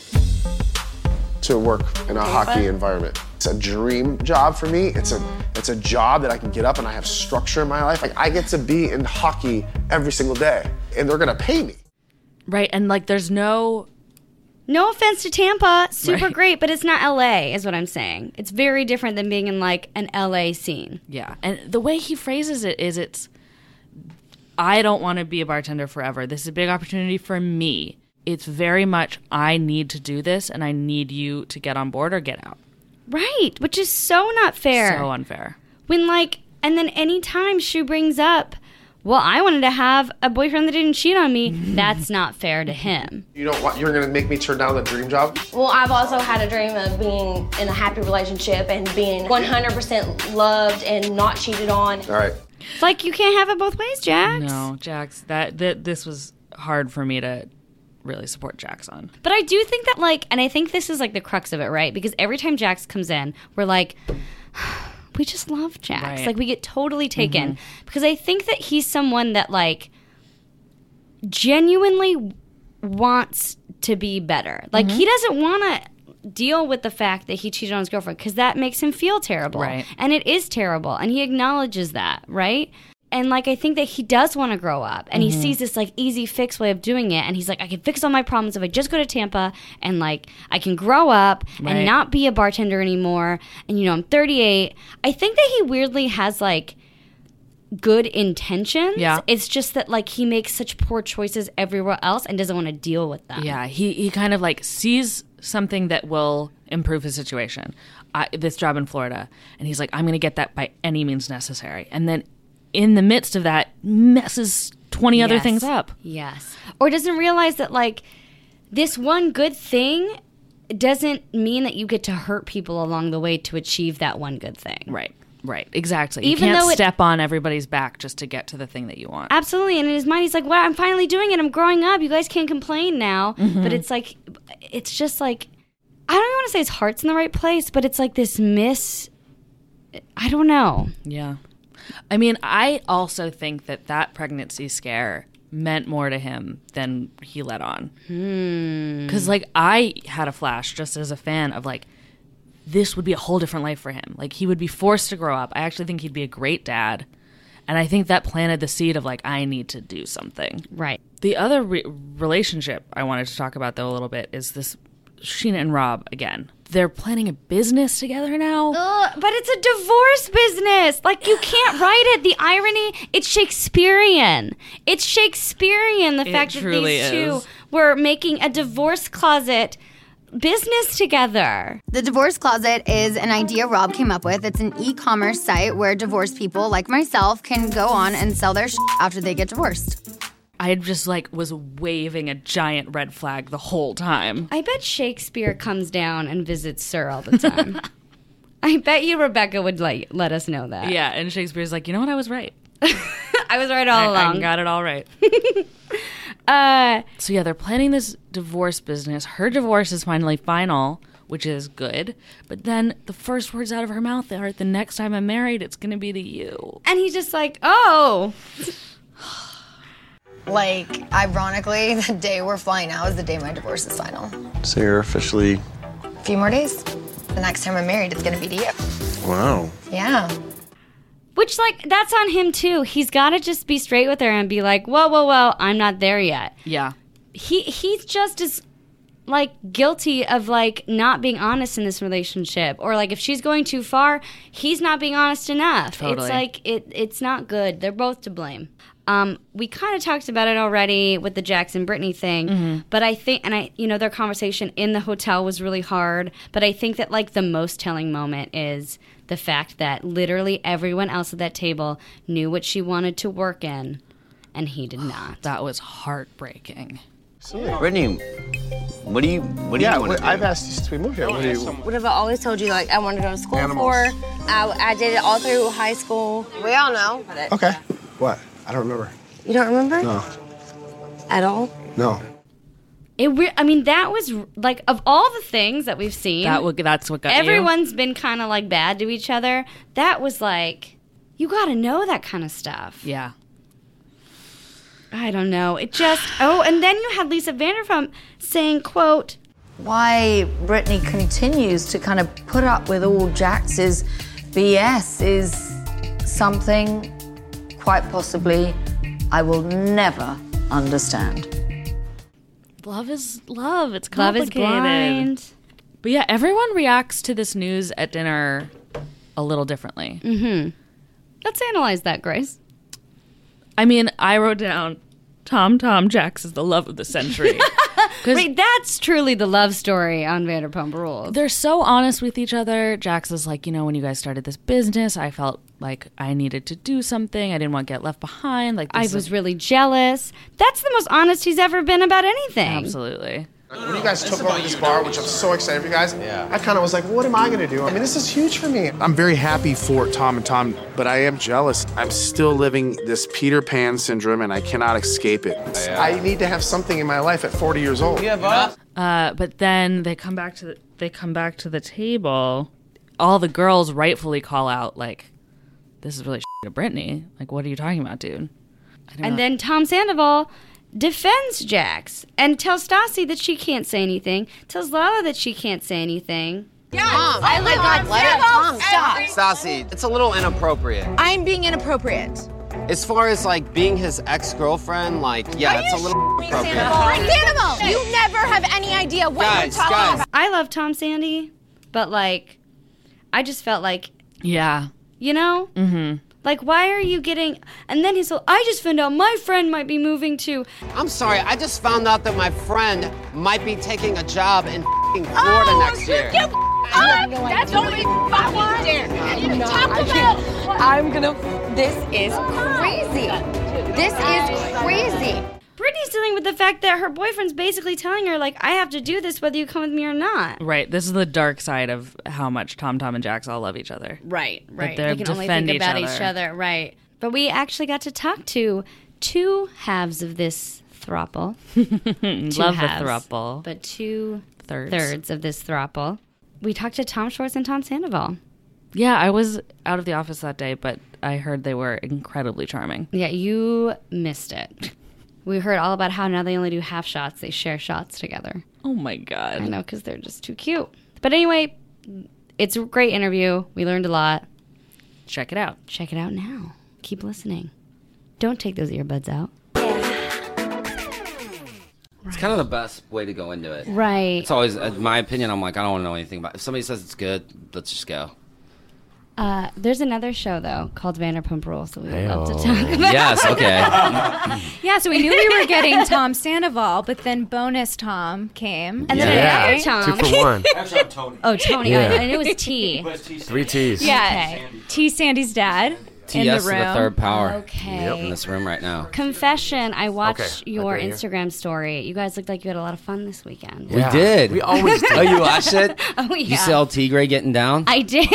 to work in a hockey environment. It's a dream job for me. It's a it's a job that I can get up and I have structure in my life. Like I get to be in hockey every single day, and they're gonna pay me. Right, and like there's no No offense to Tampa, super Right. great, but it's not L A, is what I'm saying. It's very different than being in like an L A scene. Yeah, and the way he phrases it is it's, I don't want to be a bartender forever. This is a big opportunity for me. It's very much, I need to do this and I need you to get on board or get out. Right, which is so not fair. So unfair. When like, and then anytime she brings up, well, I wanted to have a boyfriend that didn't cheat on me, that's not fair to him. You don't want you're gonna make me turn down the dream job? Well, I've also had a dream of being in a happy relationship and being one hundred percent loved and not cheated on. All right. It's like you can't have it both ways, Jax. No, Jax, that, that this was hard for me to really support Jax on. But I do think that, like, and I think this is, like, the crux of it, right? Because every time Jax comes in, we're like, we just love Jax. Right. Like, we get totally taken. Mhm. Because I think that he's someone that, like, genuinely wants to be better. Like, Mhm. he doesn't want to deal with the fact that he cheated on his girlfriend because that makes him feel terrible. Right. And it is terrible. And he acknowledges that, right? And, like, I think that he does want to grow up. And Mhm. he sees this, like, easy fix way of doing it. And he's like, I can fix all my problems if I just go to Tampa and, like, I can grow up Right. and not be a bartender anymore. And, you know, I'm thirty-eight. I think that he weirdly has, like, good intentions. Yeah. It's just that, like, he makes such poor choices everywhere else and doesn't want to deal with them. Yeah, he, he kind of like sees something that will improve his situation, I, this job in Florida. And he's like, I'm going to get that by any means necessary. And then in the midst of that, messes twenty other Yes. things up. Yes. Or doesn't realize that, like, this one good thing doesn't mean that you get to hurt people along the way to achieve that one good thing. Right, right, exactly. Even you can't though it- step on everybody's back just to get to the thing that you want. Absolutely. And in his mind, he's like, well, I'm finally doing it. I'm growing up. You guys can't complain now. Mhm. But it's like, it's just like, I don't even want to say his heart's in the right place, but it's like this miss. I don't know. Yeah. I mean, I also think that that pregnancy scare meant more to him than he let on. Hmm. Because, like, I had a flash just as a fan of, like, this would be a whole different life for him. Like, he would be forced to grow up. I actually think he'd be a great dad. And I think that planted the seed of, like, I need to do something. Right. The other re- relationship I wanted to talk about, though, a little bit is this Sheena and Rob again. They're planning a business together now. Ugh, but it's a divorce business. Like, you can't write it. The irony, it's Shakespearean. It's Shakespearean, the It fact that truly these two is. were making a divorce closet business together. The Divorce Closet is an idea Rob came up with. It's an e-commerce site where divorced people like myself can go on and sell their shit after they get divorced. I just, like, was waving a giant red flag the whole time. I bet Shakespeare comes down and visits Sir all the time. I bet you Rebecca would like let us know that. Yeah, and Shakespeare's like, you know what? I was right. I was right all I, along. I got it all right. uh, so, yeah, they're planning this divorce business. Her divorce is finally final, which is good. But then the first words out of her mouth are, the next time I'm married, it's going to be to you. And he's just like, oh. Like, ironically, the day we're flying out is the day my divorce is final. So you're officially... A few more days. The next time I'm married, it's gonna be to you. Wow. Yeah. Which, like, that's on him, too. He's got to just be straight with her and be like, whoa, whoa, whoa, I'm not there yet. Yeah. He He's just as, like, guilty of, like, not being honest in this relationship. Or, like, if she's going too far, he's not being honest enough. Totally. It's like, it. it's not good. They're both to blame. Um, we kind of talked about it already with the Jackson Brittany thing, Mm-hmm. but I think, and I, you know, their conversation in the hotel was really hard, but I think that, like, the most telling moment is the fact that literally everyone else at that table knew what she wanted to work in, and he did not. That was heartbreaking. Brittany, what do you, what do yeah, you want to do? I've asked you to move here. What do you... What have I always told you, like, I wanted to go to school Animals. for? I, I did it all through high school. We all know. Okay. What? I don't remember. You don't remember? No. At all? No. It. Re- I mean, that was, like, of all the things that we've seen, That would, that's what got you. everyone's been kind of, like, bad to each other. That was, like, you got to know that kind of stuff. Yeah. I don't know. It just, oh, and then you had Lisa Vanderpump saying, quote, Why Brittany continues to kind of put up with all Jax's B S is something quite possibly I will never understand. Love is love. It's Love is complicated. blind. But yeah, everyone reacts to this news at dinner a little differently. Mm-hmm. Let's analyze that, Grace. I mean, I wrote down Tom Tom Jax is the love of the century. Wait, that's truly the love story on Vanderpump Rules. They're so honest with each other. Jax is like, you know, when you guys started this business, I felt like I needed to do something. I didn't want to get left behind. Like I this was is- really jealous. That's the most honest he's ever been about anything. Absolutely. When you guys took over this bar, which I'm so excited for you guys, yeah. I kind of was like, what am I going to do? I mean, this is huge for me. I'm very happy for Tom and Tom, but I am jealous. I'm still living this Peter Pan syndrome, and I cannot escape it. Yeah. I need to have something in my life at forty years old. Yeah, uh, but then they come back to the, they come back to the table. All the girls rightfully call out like, "This is really shit to Brittany. Like, what are you talking about, dude?" I don't And know. then Tom Sandoval defends Jax and tells Stassi that she can't say anything, tells Lala that she can't say anything. Yeah, Mom, oh my God, let her- Tom, stop. Stassi, it's a little inappropriate. I'm being inappropriate. As far as like being his ex-girlfriend, like, yeah, it's a little inappropriate. Sandoval, you never have any idea what Guys, you're talking guys. about. I love Tom Sandy, but like, I just felt like, yeah, you know? Mm-hmm. Like, why are you getting... And then he's like, I just found out my friend might be moving to... I'm sorry, I just found out that my friend might be taking a job in f***ing Florida Oh, next you year. give up. That's what we fucking dare. Talk about... I'm gonna... This is crazy. This is crazy. Brittany's dealing with the fact that her boyfriend's basically telling her, like, I have to do this whether you come with me or not. Right. This is the dark side of how much Tom Tom and Jax all love each other. Right, That right. they They can only defend think each about other. each other, right. But we actually got to talk to two halves of this throuple. Two Love the halves, throuple. But two Thirds. thirds of this throuple. We talked to Tom Schwartz and Tom Sandoval. Yeah, I was out of the office that day, but I heard they were incredibly charming. Yeah, you missed it. We heard all about how now they only do half shots. They share shots together. Oh, my God. I know, because they're just too cute. But anyway, it's a great interview. We learned a lot. Check it out. Check it out now. Keep listening. Don't take those earbuds out. It's kind of the best way to go into it. Right. It's always, in my opinion, I'm like, I don't want to know anything about it. If somebody says it's good, let's just go. Uh, there's another show, though, called Vanderpump Rules that we would love to Hey-o. talk about. Yes, okay. Yeah, so we knew we were getting Tom Sandoval, but then bonus Tom came. And then Yeah. another Tom. Two for one. Actually, I'm Tony. Oh, Tony. Yeah. I, I knew it was T. Three T's. Yeah, T. Sandy's dad T in S the to room. the third power. Okay. In this room right now. Confession, I watched Okay, your okay, yeah. Instagram story. You guys looked like you had a lot of fun this weekend. We did. We always do. Oh, you watched it? Oh, You yeah. see El Tigre getting down? I did.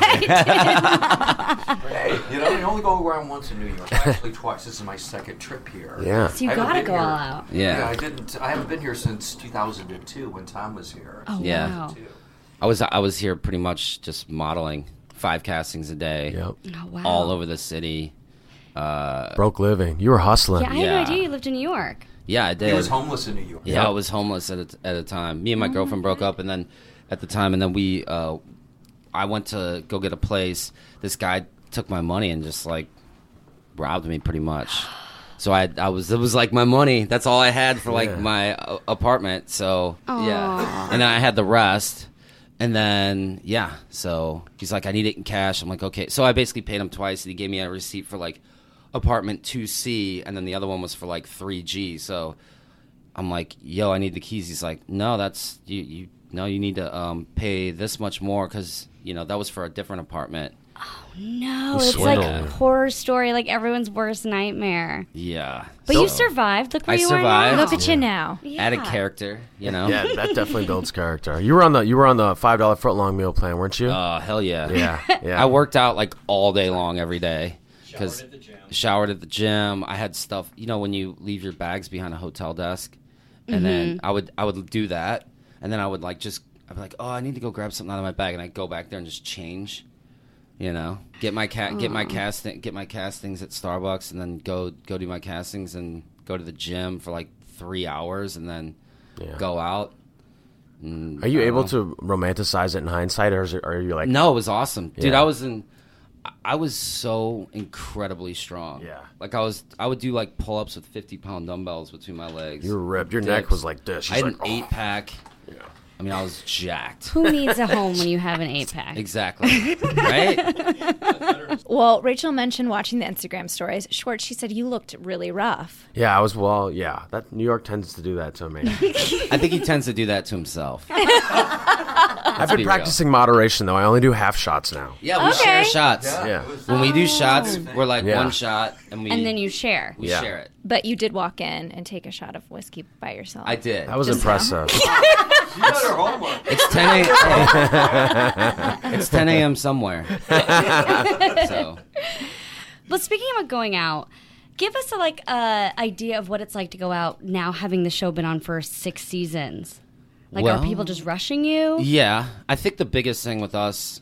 Hey, you know, you only go around once in New York. Actually, twice. This is my second trip here. Yeah. So you I haven't gotta been go here- all out. Yeah. Yeah, I didn't. I haven't been here since two thousand two when Tom was here. Oh, Yeah. wow. I was I was here pretty much just modeling, five castings a day, Oh, wow. all over the city. Uh, Broke living. You were hustling. Yeah, I had no idea you lived in New York. Yeah, I did. He was homeless in New York. Yeah, I was homeless at a, at a time. Me and my Oh, girlfriend broke up, and then at the time, and then we, uh, I went to go get a place. This guy took my money and just like robbed me, pretty much. So I, I was, it was like my money. That's all I had for like Yeah. my uh, apartment. So Aw. yeah, and then I had the rest. And then yeah, so he's like, I need it in cash. I'm like, okay. So I basically paid him twice, and he gave me a receipt for like apartment two C, and then the other one was for like three G. So I'm like, yo, I need the keys. He's like, no, that's you. You no, you need to um, pay this much more because you know that was for a different apartment. No, He it's like swindled a me. horror story, like everyone's worst nightmare. Yeah, But So- you survived. Look where I you survived. are now. Look at you now. Added character, you know. Yeah, that definitely builds character. You were on the you were on the five dollar foot long meal plan, weren't you? Oh hell yeah, Yeah, yeah. I worked out like all day long every day because showered at the gym. I had stuff, you know, when you leave your bags behind a hotel desk, and then Mhm. I would I would do that, and then I would like just I'd be like, oh, I need to go grab something out of my bag, and I'd go back there and just change, you know, get my cat get my Aw. casting get my castings at Starbucks, and then go go do my castings and go to the gym for like three hours, and then Yeah. go out. And, Are you I don't able know. to romanticize it in hindsight, or is it, are you like? No, it was awesome, dude. Yeah. I was in. I was so incredibly strong. Yeah. Like I was, I would do like pull ups with fifty pound dumbbells between my legs. You were ripped. Your neck Dips. was like this. I She's had like, an eight pack. Yeah. I mean, I was jacked. Who needs a home when you have an eight pack? Exactly. Right. Well, Rachel mentioned watching the Instagram stories. Schwartz, she said you looked really rough. Yeah, I was. Well, yeah. That New York tends to do that to me. I think he tends to do that to himself. I've been be real. practicing moderation though. I only do half shots now. Yeah, we share shots. Yeah. When we do shots, we're like Yeah. one shot, and we And then you share. we Yeah. share it. But you did walk in and take a shot of whiskey by yourself. I did. That was Just impressive. It's ten a.m. It's ten a.m. somewhere. So. But speaking about going out, give us a like uh, idea of what it's like to go out now, having the show been on for six seasons. Like, Well- are people just rushing you? Yeah, I think the biggest thing with us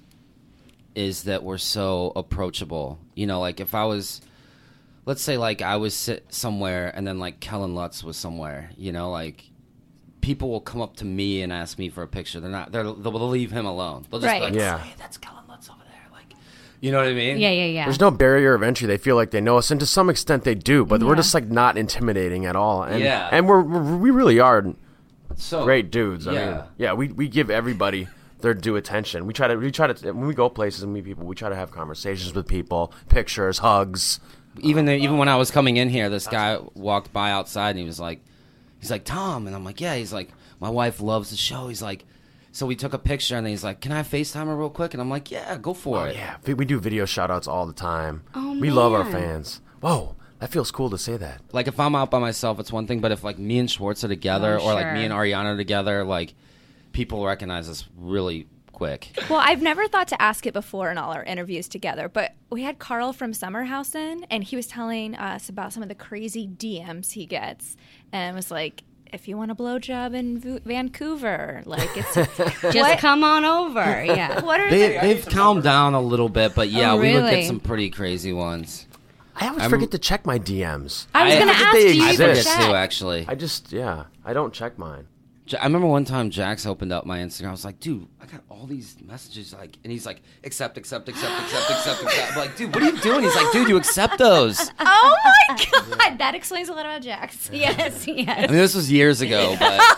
is that we're so approachable. You know, like if I was, let's say, like I was sit somewhere and then like Kellen Lutz was somewhere. You know, like people will come up to me and ask me for a picture. They're not. They're, they'll leave him alone. They'll just Right. be like, Yeah. hey, that's Kellen Lutz over there. Like, you know what I mean? Yeah, yeah, yeah. There's no barrier of entry. They feel like they know us, and to some extent they do, but we're Yeah. just like not intimidating at all. And, Yeah. and we're, we're we really are So great dudes. I yeah. mean, yeah, we we give everybody their due attention. We try to we try to when we go places and meet people, we try to have conversations with people, pictures, hugs. Even the, even when I was coming in here, this guy walked by outside and he was like, he's like, Tom, and I'm like, yeah. He's like, my wife loves the show. He's like, so we took a picture and then he's like, can I FaceTime her real quick? And I'm like, yeah, go for Oh, it. yeah, we, we do video shout outs all the time. Oh, we love our man. fans. Whoa, that feels cool to say that. Like if I'm out by myself, it's one thing, but if like me and Schwartz are together, Oh, or like sure. me and Ariana are together, like people recognize us really quick. Well, I've never thought to ask it before in all our interviews together, but we had Carl from Summerhausen, and he was telling us about some of the crazy D Ms he gets, and it was like, if you want a blowjob in V- Vancouver, like it's Just What- come on over. Yeah. What are They, the they've calmed down a little bit, but yeah, Oh, we would really? get some pretty crazy ones. I always I'm- forget to check my D Ms. I was I- going to I think ask they you. I to forget exist. check. too, actually. I just yeah, I don't check mine. Ja- I remember one time Jax opened up my Instagram. I was like, dude, I got all these messages, like, and he's like, accept, accept, accept, accept, accept, accept. I'm like, dude, what are you doing? He's like, dude, you accept those. Oh my god, that explains a lot about Jax. Yes, I yes. mean, this was years ago, but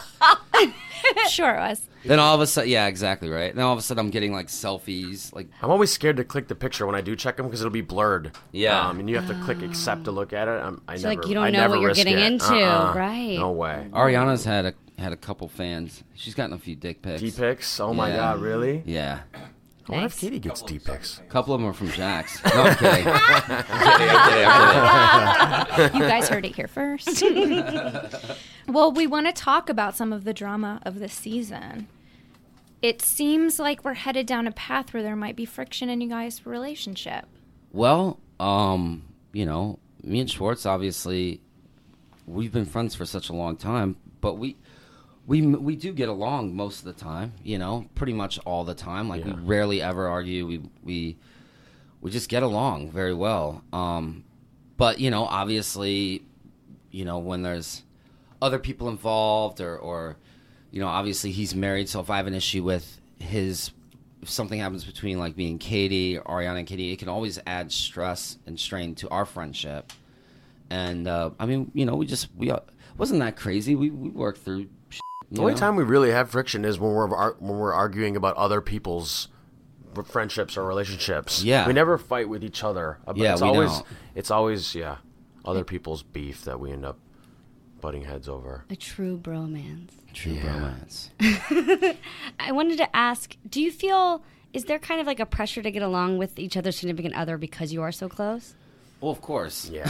Sure it was. then all of a sudden, yeah, exactly right. Then all of a sudden, I'm getting like selfies, like, I'm always scared to click the picture when I do check them because it'll be blurred. Yeah. um, and you have to click accept to look at it. I'm, I So, never, like, you don't I know never what you're risk getting it. into, Uh-uh. right. No way. Ariana's had a had a couple fans. She's gotten a few dick pics. D pics. Oh my Yeah. god, really? Yeah, I wonder if Katie gets D pics. a couple of them are from Jax. No, I'm kidding. I'm kidding, I'm kidding, I'm kidding. You guys heard it here first. Well, we want to talk about some of the drama of the season. It seems like we're headed down a path where there might be friction in you guys' relationship. Well, um, you know, me and Schwartz, obviously, we've been friends for such a long time, but we we we do get along most of the time. You know, pretty much all the time. Like Yeah. we rarely ever argue. We we we just get along very well. Um, but you know, obviously, you know, when there's other people involved, or or you know, obviously he's married. So if I have an issue with his, if something happens between like me and Katie, or Ariana and Katie, it can always add stress and strain to our friendship. And uh, I mean, you know, we just we uh, wasn't that crazy. We we worked through. Shit, The only time we really have friction is when we're ar- when we're arguing about other people's r- friendships or relationships. Yeah. we never fight with each other. About, Yeah, it's we always don't. it's always yeah, other people's beef that we end up butting heads over. A true bromance. True Yeah. bromance. I wanted to ask, do you feel, is there kind of like a pressure to get along with each other's significant other because you are so close? Well, of course. Yeah.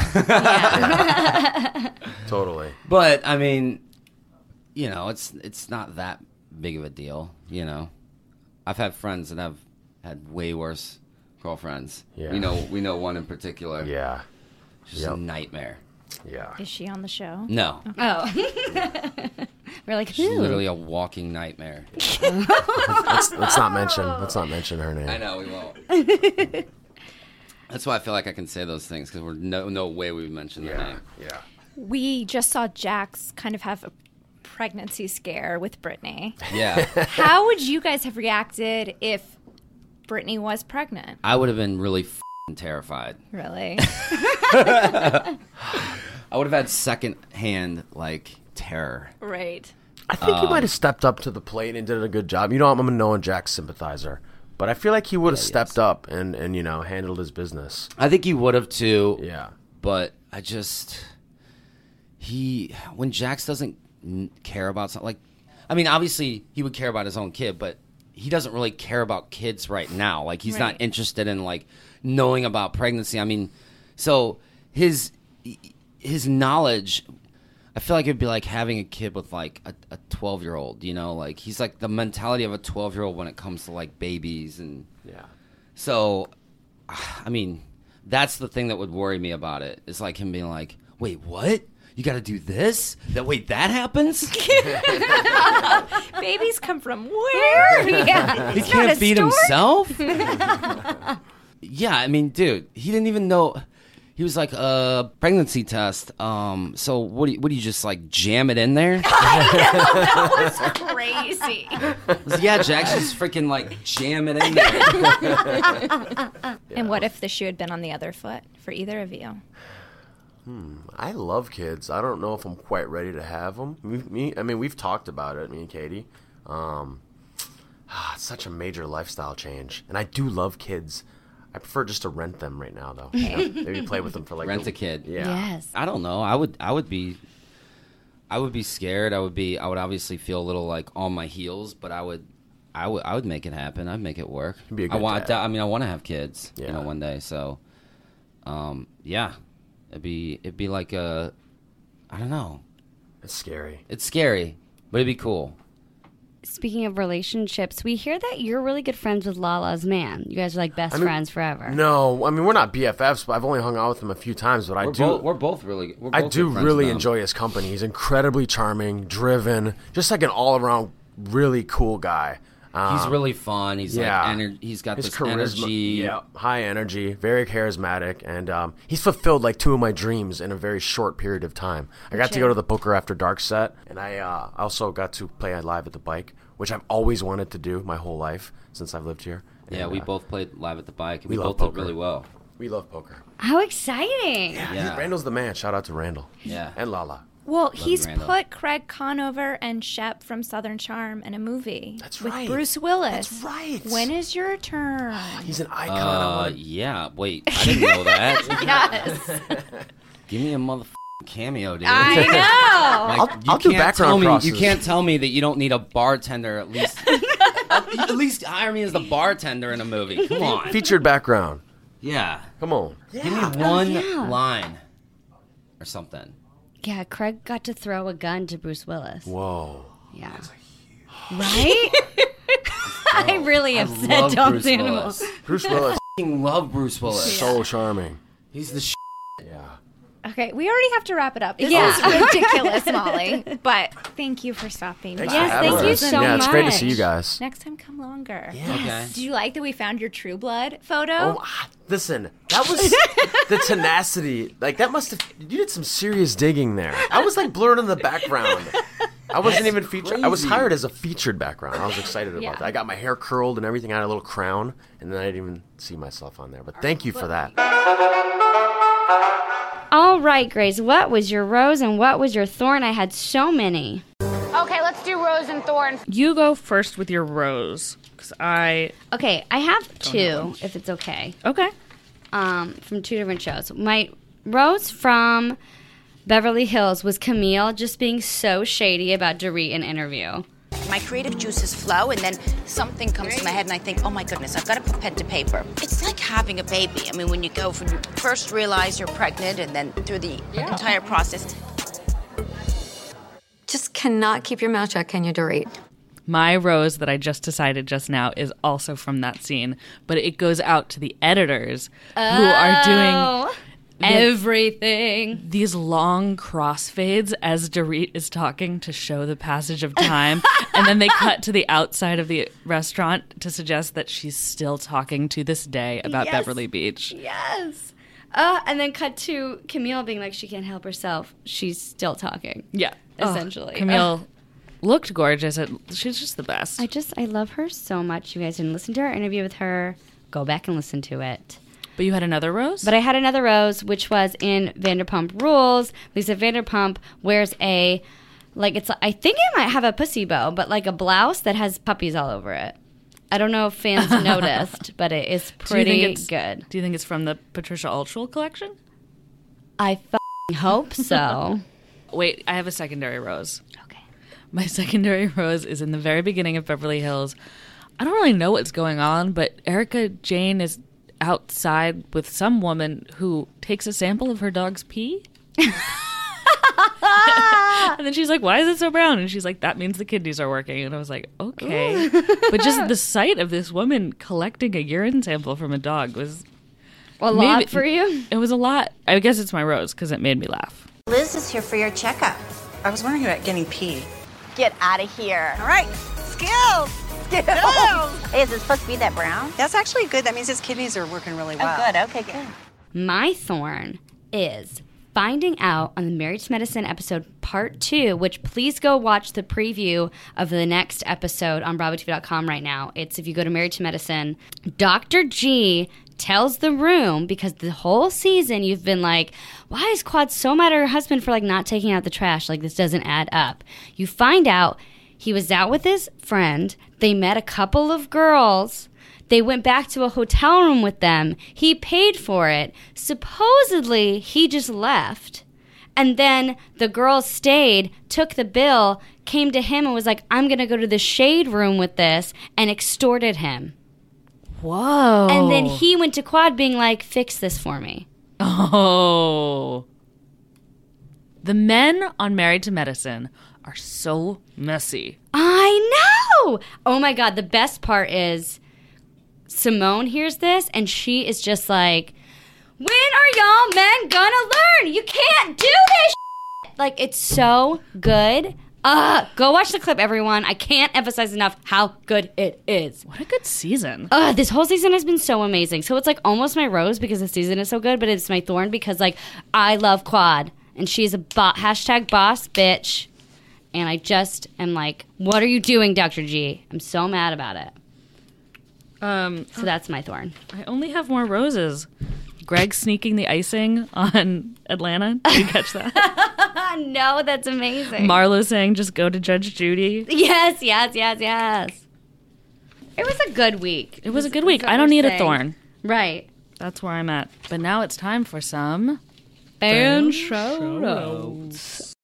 Totally. But I mean, you know, it's it's not that big of a deal. You know, I've had friends that have had way worse girlfriends. Yeah. We know we know one in particular. Yeah. Just Yep. a nightmare. Yeah. Is she on the show? No. Oh. We're like, She's who? literally a walking nightmare. let's, let's not mention. Let's not mention her name. I know we won't. That's why I feel like I can say those things, because we're no no way we would mention their name. Yeah. We just saw Jax kind of have a pregnancy scare with Brittany. Yeah. How would you guys have reacted if Brittany was pregnant? I would have been really f***ing terrified. Really? I would have had second-hand like terror. Right. I think he Um, might have stepped up to the plate and did a good job. You know, I'm a Noah Jax sympathizer, but I feel like he would have stepped up and, and you know handled his business. I think he would have too. Yeah. But I just he when Jax doesn't n- care about something, like, I mean, obviously he would care about his own kid, but he doesn't really care about kids right now. Like, he's not Right. interested in like knowing about pregnancy. I mean, so his his knowledge, I feel like it'd be like having a kid with like a, a twelve year old, you know, like he's like the mentality of a twelve year old when it comes to like babies. And yeah. So, I mean, that's the thing that would worry me about it. It's like him being like, wait, what? You got to do this? That wait, that happens? Babies come from where? Yeah. He It's can't not a feed store. himself? Yeah, I mean, dude, he didn't even know. He was like, uh, pregnancy test. Um, so what do you, what do you just like jam it in there? That was crazy. Yeah, Jack's just freaking like jam it in there. And what if the shoe had been on the other foot for either of you? Hmm. I love kids. I don't know if I'm quite ready to have them. Me, me I mean, we've talked about it, me and Katie. Um, ah, it's such a major lifestyle change, and I do love kids. I prefer just to rent them right now, though. You know, maybe play with them for like Rent a kid. Yeah. I don't know. I would I would be I would be scared. I would be I would obviously feel a little like on my heels, but I would I would I would make it happen. I'd make it work. Be a I good want dad. I mean I want to have kids, you Yeah. know, one day. So um yeah. It'd be it'd be like a I don't know. It's scary. It's scary, but it'd be cool. Speaking of relationships, we hear that you're really good friends with Lala's man. You guys are like best I mean, friends forever. No, I mean we're not B F Fs, but I've only hung out with him a few times. But I We're do. both- we're both really- we're I both do good friends really with him. enjoy his company. He's incredibly charming, driven, just like an all-around really cool guy. Um, He's really fun. He's yeah. like ener- he's got His this charisma- energy. Yeah, high energy, very charismatic, and um, he's fulfilled like two of my dreams in a very short period of time. I got to Sure. go to the Booker After Dark set, and I uh, also got to play live at the Bike, which I've always wanted to do my whole life since I've lived here. Yeah, And, we uh, both played live at the Bike, and we we, love both did poker. really well. We love poker. How exciting! Yeah, Yeah. Randall's the man. Shout out to Randall. Yeah. And Lala. Well, Love he's Randall. put Craig Conover and Shep from Southern Charm in a movie. That's with right. Bruce Willis. That's right. When is your turn? He's an icon. Uh, yeah. Wait, I didn't know that. Yes. Give me a motherfucking cameo, dude. I know. Like, I'll- you I'll do can't background tell me, crosses. You can't tell me that you don't need a bartender at least. at, at least hire me as the bartender in a movie. Come on. Featured background. Yeah. Come on. Give me Oh, one yeah. line or something. Yeah, Craig got to throw a gun to Bruce Willis. Whoa. Yeah. Right? I really I have said love Tom's Bruce Animals. Willis. Bruce Willis. I fucking love Bruce Willis. So charming. He's the sh- Yeah. Okay, we already have to wrap it up. This Yeah. is ridiculous, Molly. But thank you for stopping Thanks by. for having thank you us. so Yeah, it's great to much. see you guys. Next time, come longer. Okay. Did you like that we found your True Blood photo? Oh, ah, listen, that was the tenacity. Like, that must have, you did some serious digging there. I was like blurred in the background. I wasn't even featured. I was crazy. hired as a featured background. I was excited about Yeah. that. I got my hair curled and everything. I had a little crown, and then I didn't even see myself on there. But thank you for that. All right, Grace, what was your rose and what was your thorn? I had so many. Okay, let's do rose and thorn. You go first with your rose, because I... Okay, I have two, if it's okay. Okay. Um, from two different shows. My rose from Beverly Hills was Camille just being so shady about Dorit in Interview. My creative juices flow, and then something comes to my head, and I think, oh my goodness, I've got to put pen to paper. It's like having a baby. I mean, when you go from you first realize you're pregnant, and then through the entire process. Just cannot keep your mouth shut, can you, Dorit? My rose that I just decided just now is also from that scene, but it goes out to the editors who are doing the- everything. These long crossfades as Dorit is talking to show the passage of time, and then they cut to the outside of the restaurant to suggest that she's still talking to this day about Yes. Beverly Beach. Yes. Uh, and then cut to Camille being like, she can't help herself. She's still talking. Yeah. Essentially. Oh, Camille looked gorgeous. It, she's just the best. I just, I love her so much. You guys didn't listen to our interview with her. Go back and listen to it. But you had another rose? But I had another rose, which was in Vanderpump Rules. Lisa Vanderpump wears a, like, it's, I think it might have a pussy bow, but like a blouse that has puppies all over it. I don't know if fans noticed, but it is pretty do you think it's, good. Do you think it's from the Patricia Altschul collection? I f***ing hope so. Wait, I have a secondary rose. Okay. My secondary rose is in the very beginning of Beverly Hills. I don't really know what's going on, but Erica Jane is outside with some woman who takes a sample of her dog's pee. And then she's like, why is it so brown? And she's like, that means the kidneys are working. And I was like, okay. But just the sight of this woman collecting a urine sample from a dog was... A lot for you? It was a lot. I guess it's my rose because it made me laugh. Liz is here for your checkup. I was wondering about getting pee. Get out of here. All right, skills. Skills. Hey, is it supposed to be that brown? That's actually good. That means his kidneys are working really well. Oh, good. Okay, good. My thorn is finding out on the Married to Medicine episode part two, which please go watch the preview of the next episode on Bravo T V dot com right now. It's if you go to Married to Medicine, Doctor G tells the room, because the whole season you've been like, why is Quad so mad at her husband for like not taking out the trash? Like, this doesn't add up. You find out he was out with his friend. They met a couple of girls. They went back to a hotel room with them. He paid for it. Supposedly, he just left. And then the girls stayed, took the bill, came to him and was like, I'm going to go to the shade room with this, and extorted him. Whoa. And then he went to Quad being like, fix this for me. Oh. The men on Married to Medicine are so messy. I know. Oh my God. The best part is Simone hears this and she is just like, when are y'all men gonna learn? You can't do this shit. Like, it's so good. Uh, go watch the clip, everyone. I can't emphasize enough how good it is. What a good season. Uh, this whole season has been so amazing. So it's like almost my rose because the season is so good, but it's my thorn because like I love Quad and she's a bo- hashtag boss bitch. And I just am like, what are you doing, Doctor G? I'm so mad about it. Um, so that's my thorn. I only have more roses. Greg sneaking the icing on Atlanta. Did you catch that? No, that's amazing. Marlo saying, just go to Judge Judy. Yes, yes, yes, yes. It was a good week. It was a good week. I don't need a thorn. Right. That's where I'm at. But now it's time for some... Fan shout-outs.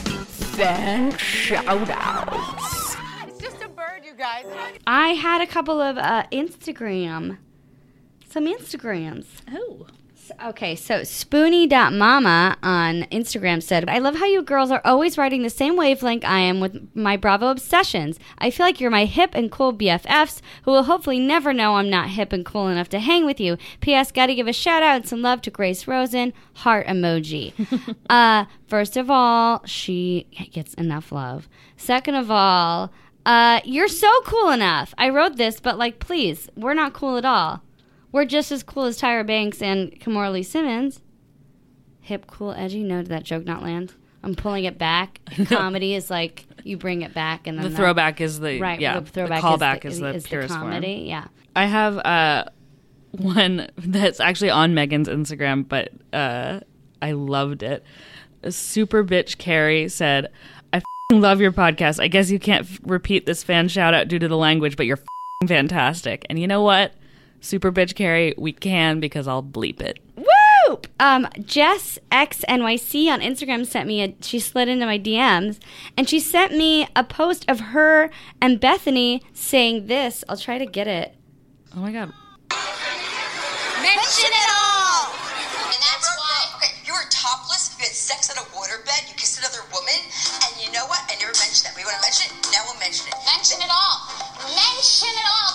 Fan shout-outs. It's just a bird, you guys. I had a couple of uh, Instagram... Some Instagrams. Oh. Okay, so Spoonie.mama on Instagram said, I love how you girls are always riding the same wavelength I am with my Bravo obsessions. I feel like you're my hip and cool B F Fs who will hopefully never know I'm not hip and cool enough to hang with you. P S. Gotta give a shout out and some love to Grace Rosen. Heart emoji. uh, first of all, she gets enough love. Second of all, uh, you're so cool enough. I wrote this, but like, please, we're not cool at all. We're just as cool as Tyra Banks and Kimora Lee Simmons. Hip, cool, edgy. No, did that joke not land? I'm pulling it back. Comedy is like you bring it back, and then the that, throwback is the right. Yeah, The throwback the callback is is the, the, is the purest comedy. form. Yeah. I have uh, one that's actually on Megan's Instagram, but uh, I loved it. Super bitch Carrie said, "I f***ing love your podcast. I guess you can't f- repeat this fan shout out due to the language, but you're f***ing fantastic." And you know what? Super bitch Carrie, we can because I'll bleep it. Woo! Um, Jess X N Y C on Instagram sent me a. She slid into my D Ms and she sent me a post of her and Bethany saying this. I'll try to get it. Oh my god! Mention it all. And that's why. Okay, you were topless. You had sex on a waterbed. You kissed another woman. And you know what? I never mentioned that. We want to mention it. Now we'll mention it. Mention it all. Mention it all.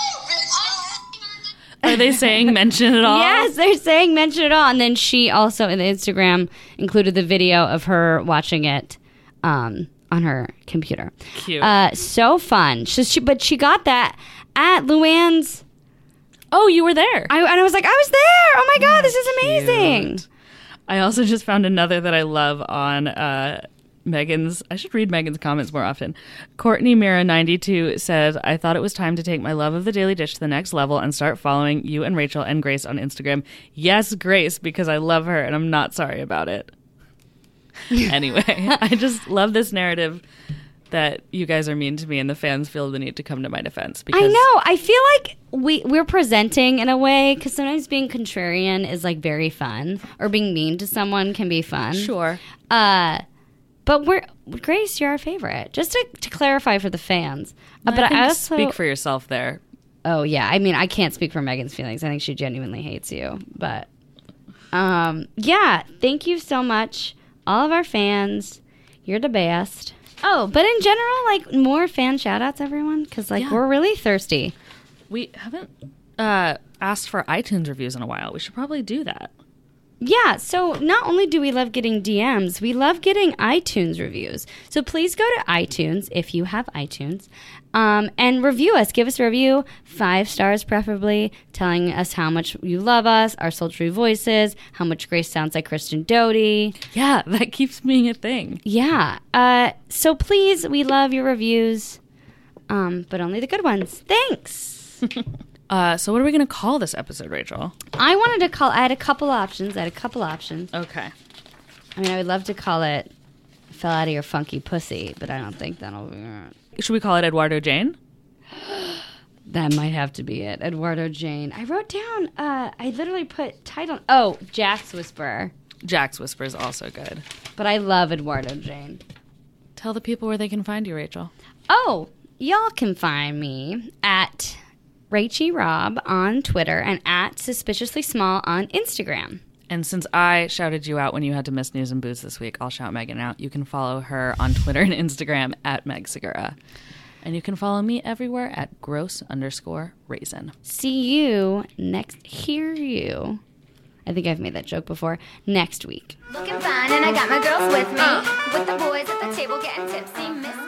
Are they saying mention it all? Yes, they're saying mention it all. And then she also in the Instagram included the video of her watching it um, on her computer. Cute. Uh, so fun. She, she, but she got that at Luann's. Oh, you were there. I, and I was like, I was there. Oh my God, this is amazing. Cute. I also just found another that I love on uh, Megan's. I should read Megan's comments more often. Courtney Mira ninety-two said, I thought it was time to take my love of the Daily Dish to the next level and start following you and Rachel and Grace on Instagram. Yes, Grace, because I love her and I'm not sorry about it. Anyway, I just love this narrative that you guys are mean to me and the fans feel the need to come to my defense. Because I know. I feel like we, we're presenting in a way, because sometimes being contrarian is like very fun, or being mean to someone can be fun. Sure. Uh, but we're Grace, you're our favorite. Just to, to clarify for the fans. Uh, I but think I also speak for yourself there. Oh yeah, I mean I can't speak for Megan's feelings. I think she genuinely hates you. But um, yeah, thank you so much, all of our fans. You're the best. Oh, but in general, like more fan shout outs, everyone, because like Yeah. we're really thirsty. We haven't uh, asked for iTunes reviews in a while. We should probably do that. Yeah, so not only do we love getting D Ms, we love getting iTunes reviews. So please go to iTunes, if you have iTunes, um, and review us. Give us a review, five stars preferably, telling us how much you love us, our sultry voices, how much Grace sounds like Kristen Doty. Yeah, that keeps being a thing. Yeah, uh, so please, we love your reviews, um, but only the good ones. Thanks. Uh, so what are we going to call this episode, Rachel? I wanted to call, I had a couple options. I had a couple options. Okay. I mean, I would love to call it Fell Out of Your Funky Pussy, but I don't think that'll be right. Should we call it Eduardo Jane? That might have to be it. Eduardo Jane. I wrote down, uh, I literally put title, oh, Jack's Whisperer. Jack's Whisper is also good. But I love Eduardo Jane. Tell the people where they can find you, Rachel. Oh, y'all can find me at Rachie Rob on Twitter and at Suspiciously Small on Instagram. And since I shouted you out when you had to miss News and Booze this week, I'll shout Megan out. You can follow her on Twitter and Instagram at Meg Segura. And you can follow me everywhere at gross underscore raisin. See you next, hear you. I think I've made that joke before. Next week. Looking fine, and I got my girls with me. With the boys at the table getting tipsy. Miss